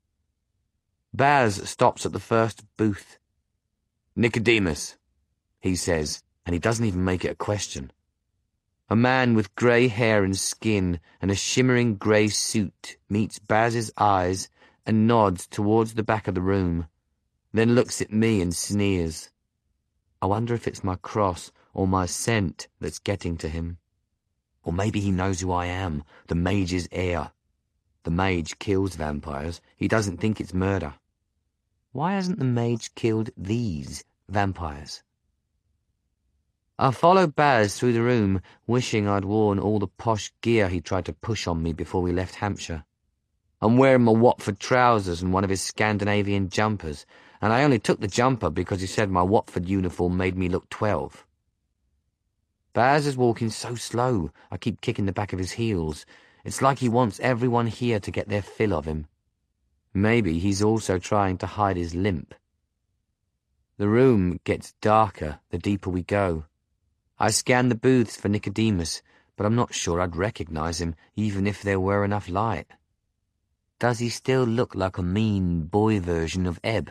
Baz stops at the first booth. Nicodemus, he says, and he doesn't even make it a question. A man with grey hair and skin and a shimmering grey suit meets Baz's eyes and nods towards the back of the room, then looks at me and sneers. I wonder if it's my cross or my scent that's getting to him. Or maybe he knows who I am, the mage's heir. The mage kills vampires. He doesn't think it's murder. Why hasn't the mage killed these vampires? I followed Baz through the room, wishing I'd worn all the posh gear he tried to push on me before we left Hampshire. I'm wearing my Watford trousers and one of his Scandinavian jumpers, and I only took the jumper because he said my Watford uniform made me look twelve. Baz is walking so slow, I keep kicking the back of his heels. It's like he wants everyone here to get their fill of him. Maybe he's also trying to hide his limp. The room gets darker the deeper we go. I scan the booths for Nicodemus, but I'm not sure I'd recognize him even if there were enough light. Does he still look like a mean boy version of Ebb?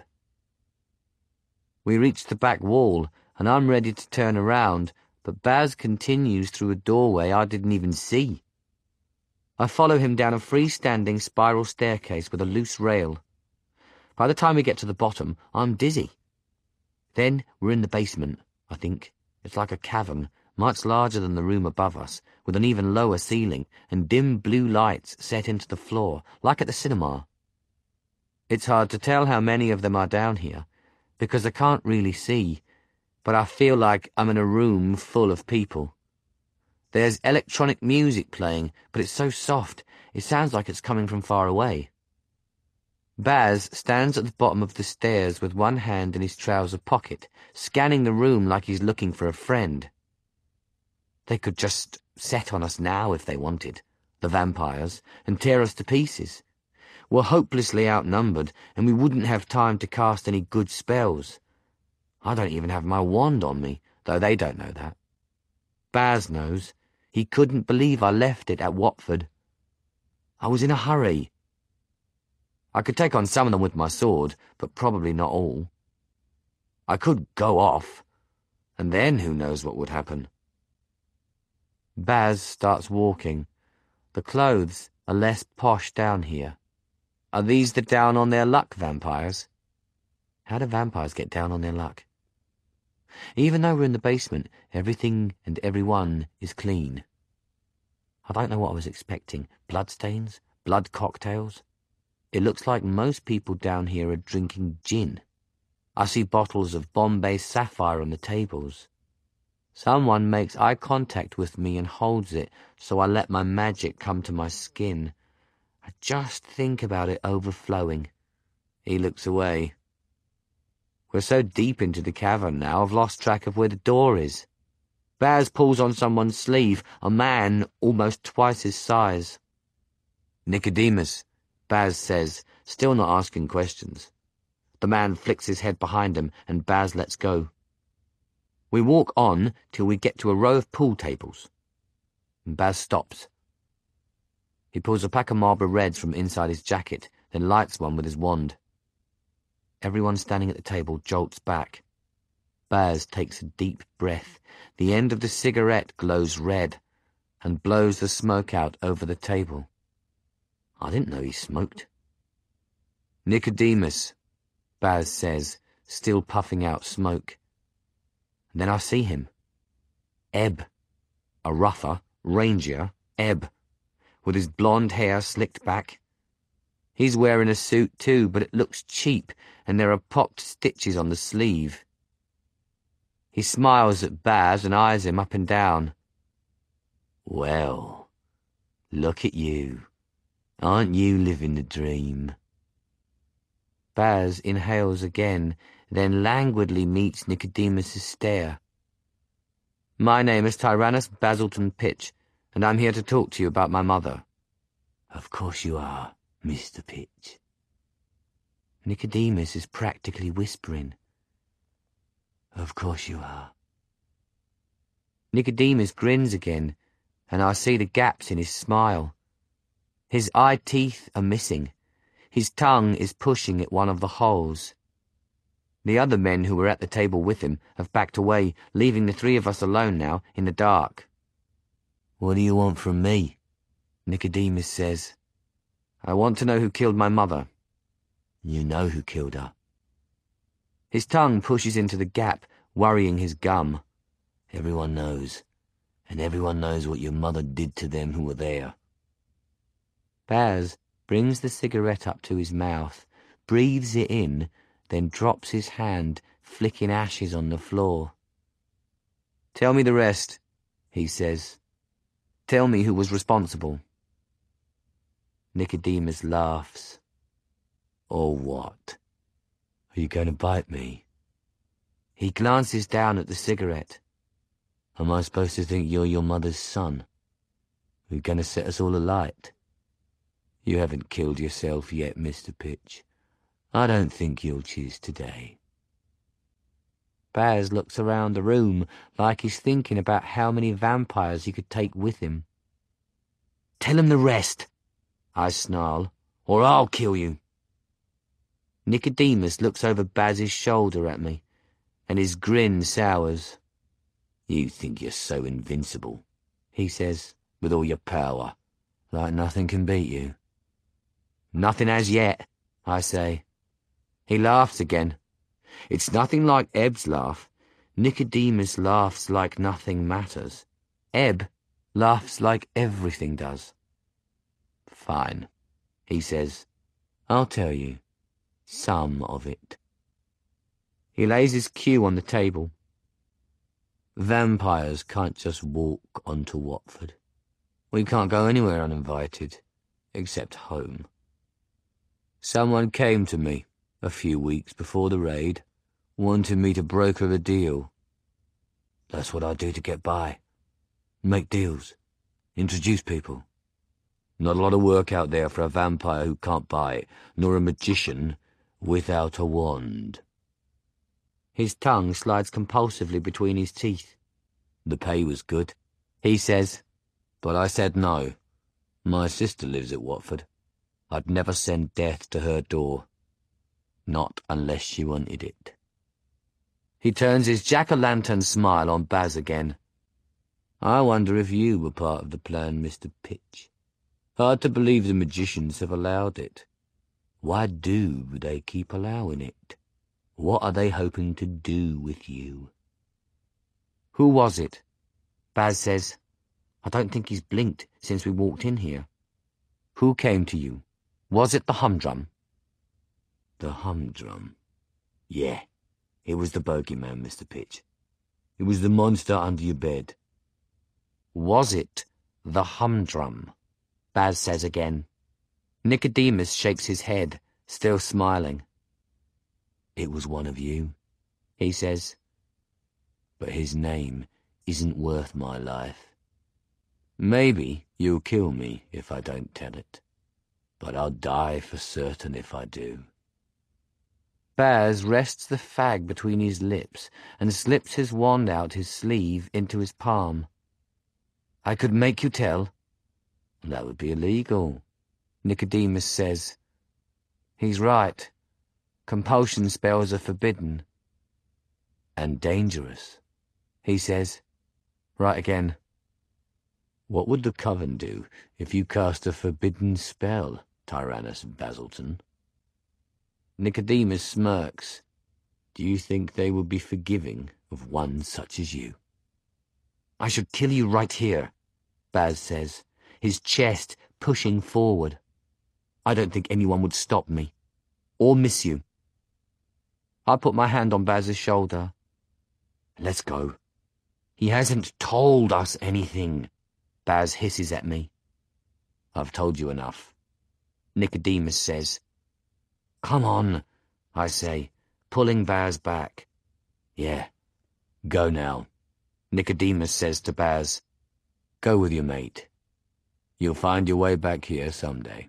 We reach the back wall, and I'm ready to turn around, but Baz continues through a doorway I didn't even see. I follow him down a freestanding spiral staircase with a loose rail. By the time we get to the bottom, I'm dizzy. Then we're in the basement, I think. It's like a cavern, much larger than the room above us, with an even lower ceiling and dim blue lights set into the floor, like at the cinema. It's hard to tell how many of them are down here, because I can't really see, but I feel like I'm in a room full of people. There's electronic music playing, but it's so soft, it sounds like it's coming from far away. Baz stands at the bottom of the stairs with one hand in his trouser pocket, scanning the room like he's looking for a friend. They could just set on us now if they wanted, the vampires, and tear us to pieces. We're hopelessly outnumbered, and we wouldn't have time to cast any good spells. I don't even have my wand on me, though they don't know that. Baz knows. He couldn't believe I left it at Watford. I was in a hurry. I could take on some of them with my sword, but probably not all. I could go off, and then who knows what would happen. Baz starts walking. The clothes are less posh down here. Are these the down-on-their-luck vampires? How do vampires get down on their luck? Even though we're in the basement, everything and everyone is clean. I don't know what I was expecting. Bloodstains? Blood cocktails? It looks like most people down here are drinking gin. I see bottles of Bombay Sapphire on the tables. Someone makes eye contact with me and holds it, so I let my magic come to my skin. I just think about it overflowing. He looks away. We're so deep into the cavern now, I've lost track of where the door is. Baz pulls on someone's sleeve, a man almost twice his size. Nicodemus, Baz says, still not asking questions. The man flicks his head behind him, and Baz lets go. We walk on till we get to a row of pool tables. Baz stops. He pulls a pack of Marlboro Reds from inside his jacket, then lights one with his wand. Everyone standing at the table jolts back. Baz takes a deep breath. The end of the cigarette glows red and blows the smoke out over the table. I didn't know he smoked. Nicodemus, Baz says, still puffing out smoke. And then I see him. Ebb. A rougher, rangier Ebb, with his blonde hair slicked back. He's wearing a suit too, but it looks cheap, and there are pocked stitches on the sleeve. He smiles at Baz and eyes him up and down. Well, look at you. Aren't you living the dream? Baz inhales again, then languidly meets Nicodemus's stare. My name is Tyrannus Basilton Pitch, and I'm here to talk to you about my mother. Of course you are, Mister Pitch. Nicodemus is practically whispering. Of course you are. Nicodemus grins again, and I see the gaps in his smile. His eye teeth are missing. His tongue is pushing at one of the holes. The other men who were at the table with him have backed away, leaving the three of us alone now, in the dark. What do you want from me? Nicodemus says. I want to know who killed my mother. You know who killed her. His tongue pushes into the gap, worrying his gum. Everyone knows, and everyone knows what your mother did to them who were there. Baz brings the cigarette up to his mouth, breathes it in, then drops his hand, flicking ashes on the floor. Tell me the rest, he says. Tell me who was responsible. Nicodemus laughs. Or what? Are you going to bite me? He glances down at the cigarette. Am I supposed to think you're your mother's son? We're going to set us all alight. You haven't killed yourself yet, Mister Pitch. I don't think you'll choose today. Baz looks around the room like he's thinking about how many vampires he could take with him. Tell him the rest, I snarl, or I'll kill you. Nicodemus looks over Baz's shoulder at me, and his grin sours. You think you're so invincible, he says, with all your power, like nothing can beat you. Nothing as yet, I say. He laughs again. It's nothing like Eb's laugh. Nicodemus laughs like nothing matters. Eb laughs like everything does. Fine, he says. I'll tell you. Some of it. He lays his cue on the table. Vampires can't just walk onto Watford. We can't go anywhere uninvited, except home. Someone came to me a few weeks before the raid, wanted me to broker a deal. That's what I do to get by. Make deals. Introduce people. Not a lot of work out there for a vampire who can't bite, nor a magician without a wand. His tongue slides compulsively between his teeth. The pay was good, he says, but I said no. My sister lives at Watford. I'd never send death to her door. Not unless she wanted it. He turns his jack-o'-lantern smile on Baz again. I wonder if you were part of the plan, Mister Pitch. Hard to believe the magicians have allowed it. Why do they keep allowing it? What are they hoping to do with you? Who was it? Baz says. I don't think he's blinked since we walked in here. Who came to you? Was it the humdrum? The humdrum? Yeah, it was the bogeyman, Mister Pitch. It was the monster under your bed. Was it the humdrum? Baz says again. Nicodemus shakes his head, still smiling. It was one of you, he says. But his name isn't worth my life. Maybe you'll kill me if I don't tell it, but I'll die for certain if I do. Baz rests the fag between his lips and slips his wand out his sleeve into his palm. I could make you tell. That would be illegal, Nicodemus says. He's right. Compulsion spells are forbidden. And dangerous, he says. Right again. What would the Coven do if you cast a forbidden spell, Tyrannus Basilton? Nicodemus smirks. Do you think they would be forgiving of one such as you? I should kill you right here, Baz says, his chest pushing forward. I don't think anyone would stop me, or miss you. I put my hand on Baz's shoulder. Let's go. He hasn't told us anything, Baz hisses at me. I've told you enough, Nicodemus says. Come on, I say, pulling Baz back. Yeah, go now, Nicodemus says to Baz. Go with your mate. You'll find your way back here someday.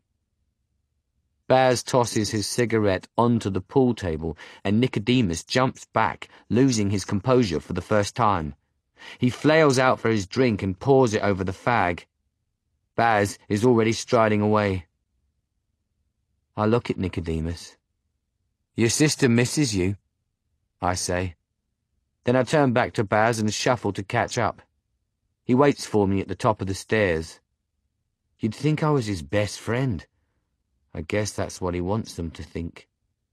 Baz tosses his cigarette onto the pool table, and Nicodemus jumps back, losing his composure for the first time. He flails out for his drink and pours it over the fag. Baz is already striding away. I look at Nicodemus. Your sister misses you, I say. Then I turn back to Baz and shuffle to catch up. He waits for me at the top of the stairs. You'd think I was his best friend. I guess that's what he wants them to think.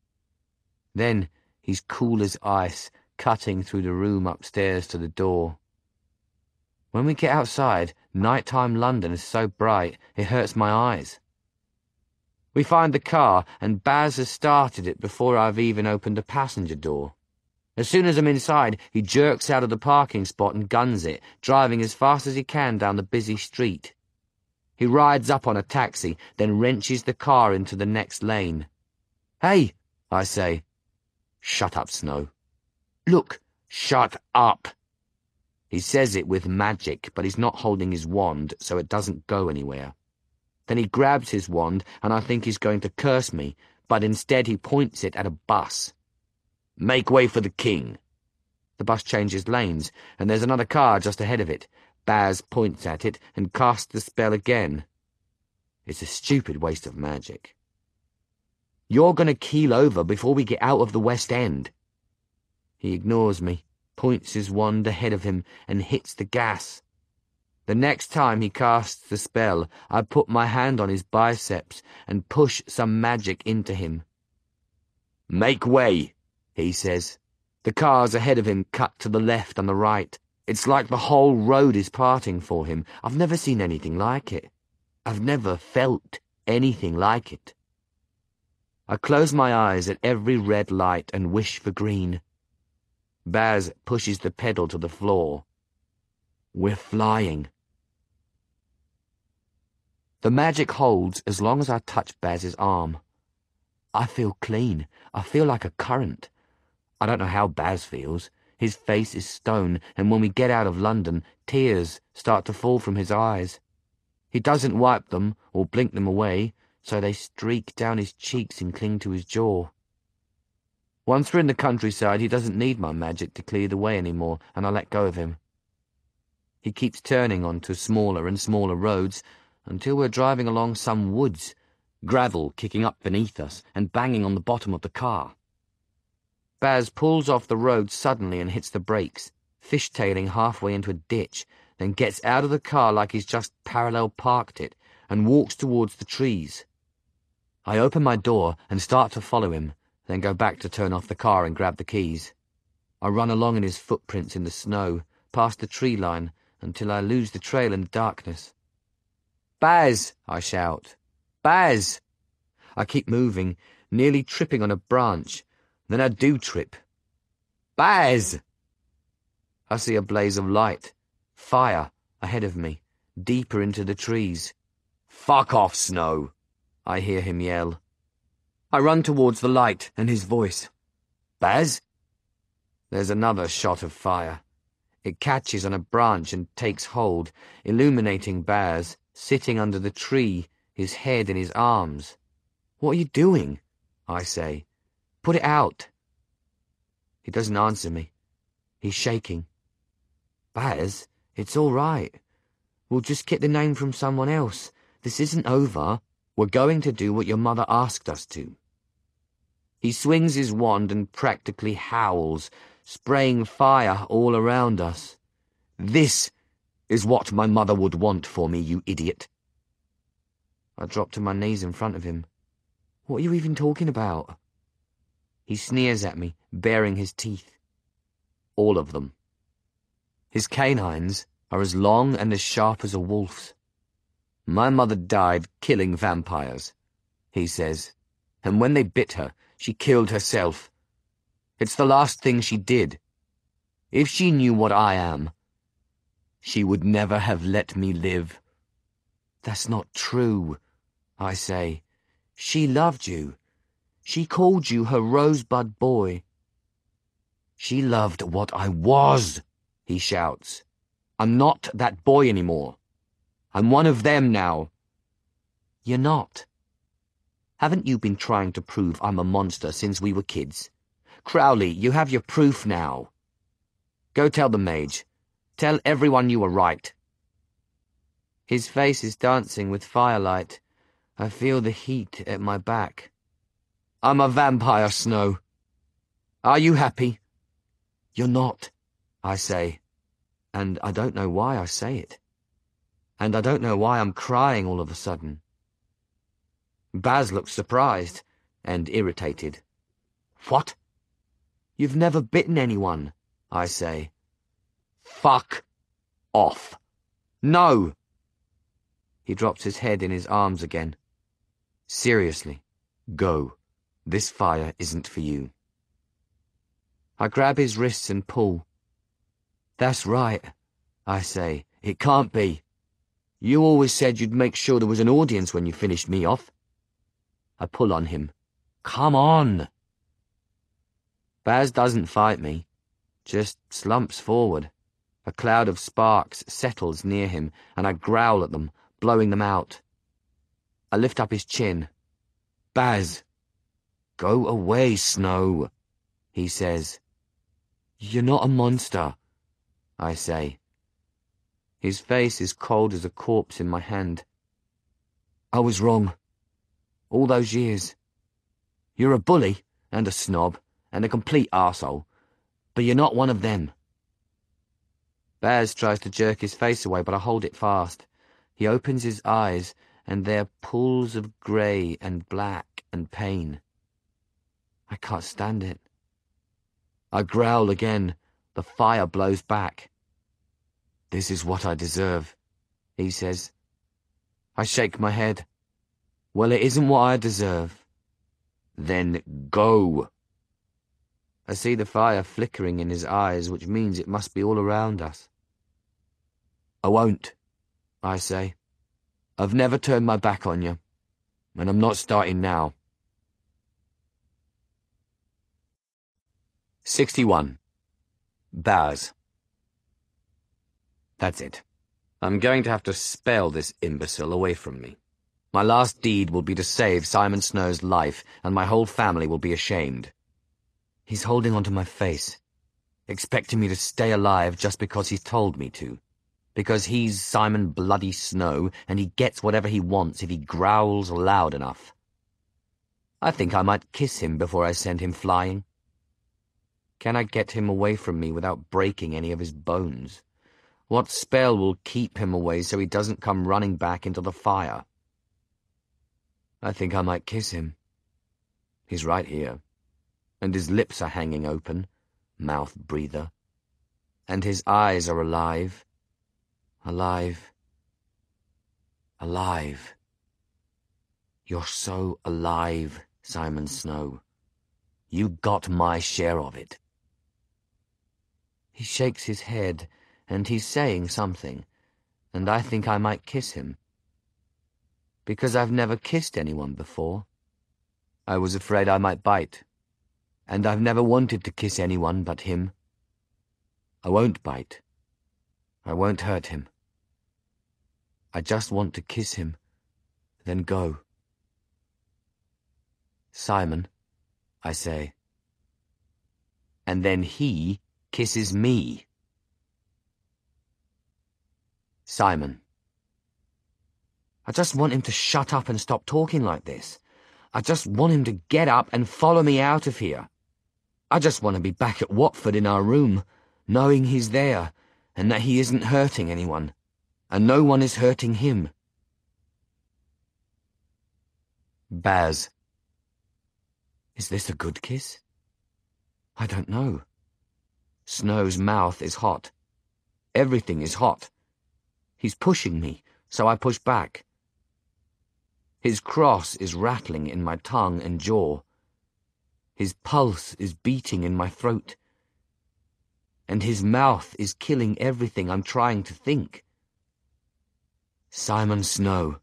Then he's cool as ice, cutting through the room upstairs to the door. When we get outside, nighttime London is so bright it hurts my eyes. We find the car, and Baz has started it before I've even opened the passenger door. As soon as I'm inside, he jerks out of the parking spot and guns it, driving as fast as he can down the busy street. He rides up on a taxi, then wrenches the car into the next lane. Hey, I say. Shut up, Snow. Look, shut up. He says it with magic, but he's not holding his wand, so it doesn't go anywhere. Then he grabs his wand, and I think he's going to curse me, but instead he points it at a bus. "Make way for the king." The bus changes lanes, and there's another car just ahead of it. Baz points at it and casts the spell again. It's a stupid waste of magic. "You're going to keel over before we get out of the West End." He ignores me, points his wand ahead of him, and hits the gas. The next time he casts the spell, I put my hand on his biceps and push some magic into him. "Make way," he says. The cars ahead of him cut to the left and the right. It's like the whole road is parting for him. I've never seen anything like it. I've never felt anything like it. I close my eyes at every red light and wish for green. Baz pushes the pedal to the floor. We're flying. The magic holds as long as I touch Baz's arm. I feel clean. I feel like a current. I don't know how Baz feels. His face is stone, and when we get out of London, tears start to fall from his eyes. He doesn't wipe them or blink them away, so they streak down his cheeks and cling to his jaw. Once we're in the countryside, he doesn't need my magic to clear the way anymore, and I let go of him. He keeps turning onto smaller and smaller roads until we're driving along some woods, gravel kicking up beneath us and banging on the bottom of the car. Baz pulls off the road suddenly and hits the brakes, fishtailing halfway into a ditch, then gets out of the car like he's just parallel parked it and walks towards the trees. I open my door and start to follow him, then go back to turn off the car and grab the keys. I run along in his footprints in the snow, past the tree line, until I lose the trail in the darkness. "Baz!" I shout. "Baz!" I keep moving, nearly tripping on a branch. Then I do trip. "Baz!" I see a blaze of light, fire, ahead of me, deeper into the trees. "Fuck off, Snow!" I hear him yell. I run towards the light and his voice. "Baz?" There's another shot of fire. It catches on a branch and takes hold, illuminating Baz, sitting under the tree, his head in his arms. "What are you doing?" I say. "Put it out." He doesn't answer me. He's shaking. "Baz, it's all right. We'll just get the name from someone else. This isn't over. We're going to do what your mother asked us to." He swings his wand and practically howls, spraying fire all around us. "This is what my mother would want for me, you idiot." I drop to my knees in front of him. "What are you even talking about?" He sneers at me, baring his teeth. All of them. His canines are as long and as sharp as a wolf's. "My mother died killing vampires," he says, "and when they bit her, she killed herself. It's the last thing she did. If she knew what I am, she would never have let me live." "That's not true," I say. "She loved you. She called you her rosebud boy." "She loved what I was," he shouts. "I'm not that boy anymore. I'm one of them now." "You're not. Haven't you been trying to prove I'm a monster since we were kids? Crowley, you have your proof now. Go tell the mage. Tell everyone you were right." His face is dancing with firelight. I feel the heat at my back. "I'm a vampire, Snow. Are you happy?" "You're not," I say, and I don't know why I say it. And I don't know why I'm crying all of a sudden. Baz looks surprised and irritated. "What?" "You've never bitten anyone," I say. "Fuck off. No!" He drops his head in his arms again. "Seriously, go. This fire isn't for you." I grab his wrists and pull. "That's right," I say. "It can't be. You always said you'd make sure there was an audience when you finished me off." I pull on him. "Come on." Baz doesn't fight me, just slumps forward. A cloud of sparks settles near him, and I growl at them, blowing them out. I lift up his chin. Baz! Go away, Snow, he says. You're not a monster, I say. His face is cold as a corpse in my hand. I was wrong. All those years. You're a bully, and a snob, and a complete arsehole, but you're not one of them. Baz tries to jerk his face away, but I hold it fast. He opens his eyes, and they're pools of grey and black and pain. I can't stand it. I growl again. The fire blows back. This is what I deserve, he says. I shake my head. Well, it isn't what I deserve. Then go. I see the fire flickering in his eyes, which means it must be all around us. I won't, I say. I've never turned my back on you, and I'm not starting now. sixty-one. Baz. That's it. I'm going to have to spell this imbecile away from me. My last deed will be to save Simon Snow's life, and my whole family will be ashamed. He's holding onto my face, expecting me to stay alive just because he's told me to. Because he's Simon Bloody Snow, and he gets whatever he wants if he growls loud enough. I think I might kiss him before I send him flying. Can I get him away from me without breaking any of his bones? What spell will keep him away so he doesn't come running back into the fire? I think I might kiss him. He's right here, and his lips are hanging open, mouth breather, and his eyes are alive. Alive. Alive. You're so alive, Simon Snow. You got my share of it. He shakes his head, and he's saying something, and I think I might kiss him. Because I've never kissed anyone before. I was afraid I might bite, and I've never wanted to kiss anyone but him. I won't bite. I won't hurt him. I just want to kiss him, then go. Simon, I say. And then he kisses me. Simon. I just want him to shut up and stop talking like this. I just want him to get up and follow me out of here. I just want to be back at Watford in our room, knowing he's there, and that he isn't hurting anyone, and no one is hurting him. Baz. Is this a good kiss? I don't know. Snow's mouth is hot. Everything is hot. He's pushing me, so I push back. His cross is rattling in my tongue and jaw. His pulse is beating in my throat. And his mouth is killing everything I'm trying to think. Simon Snow,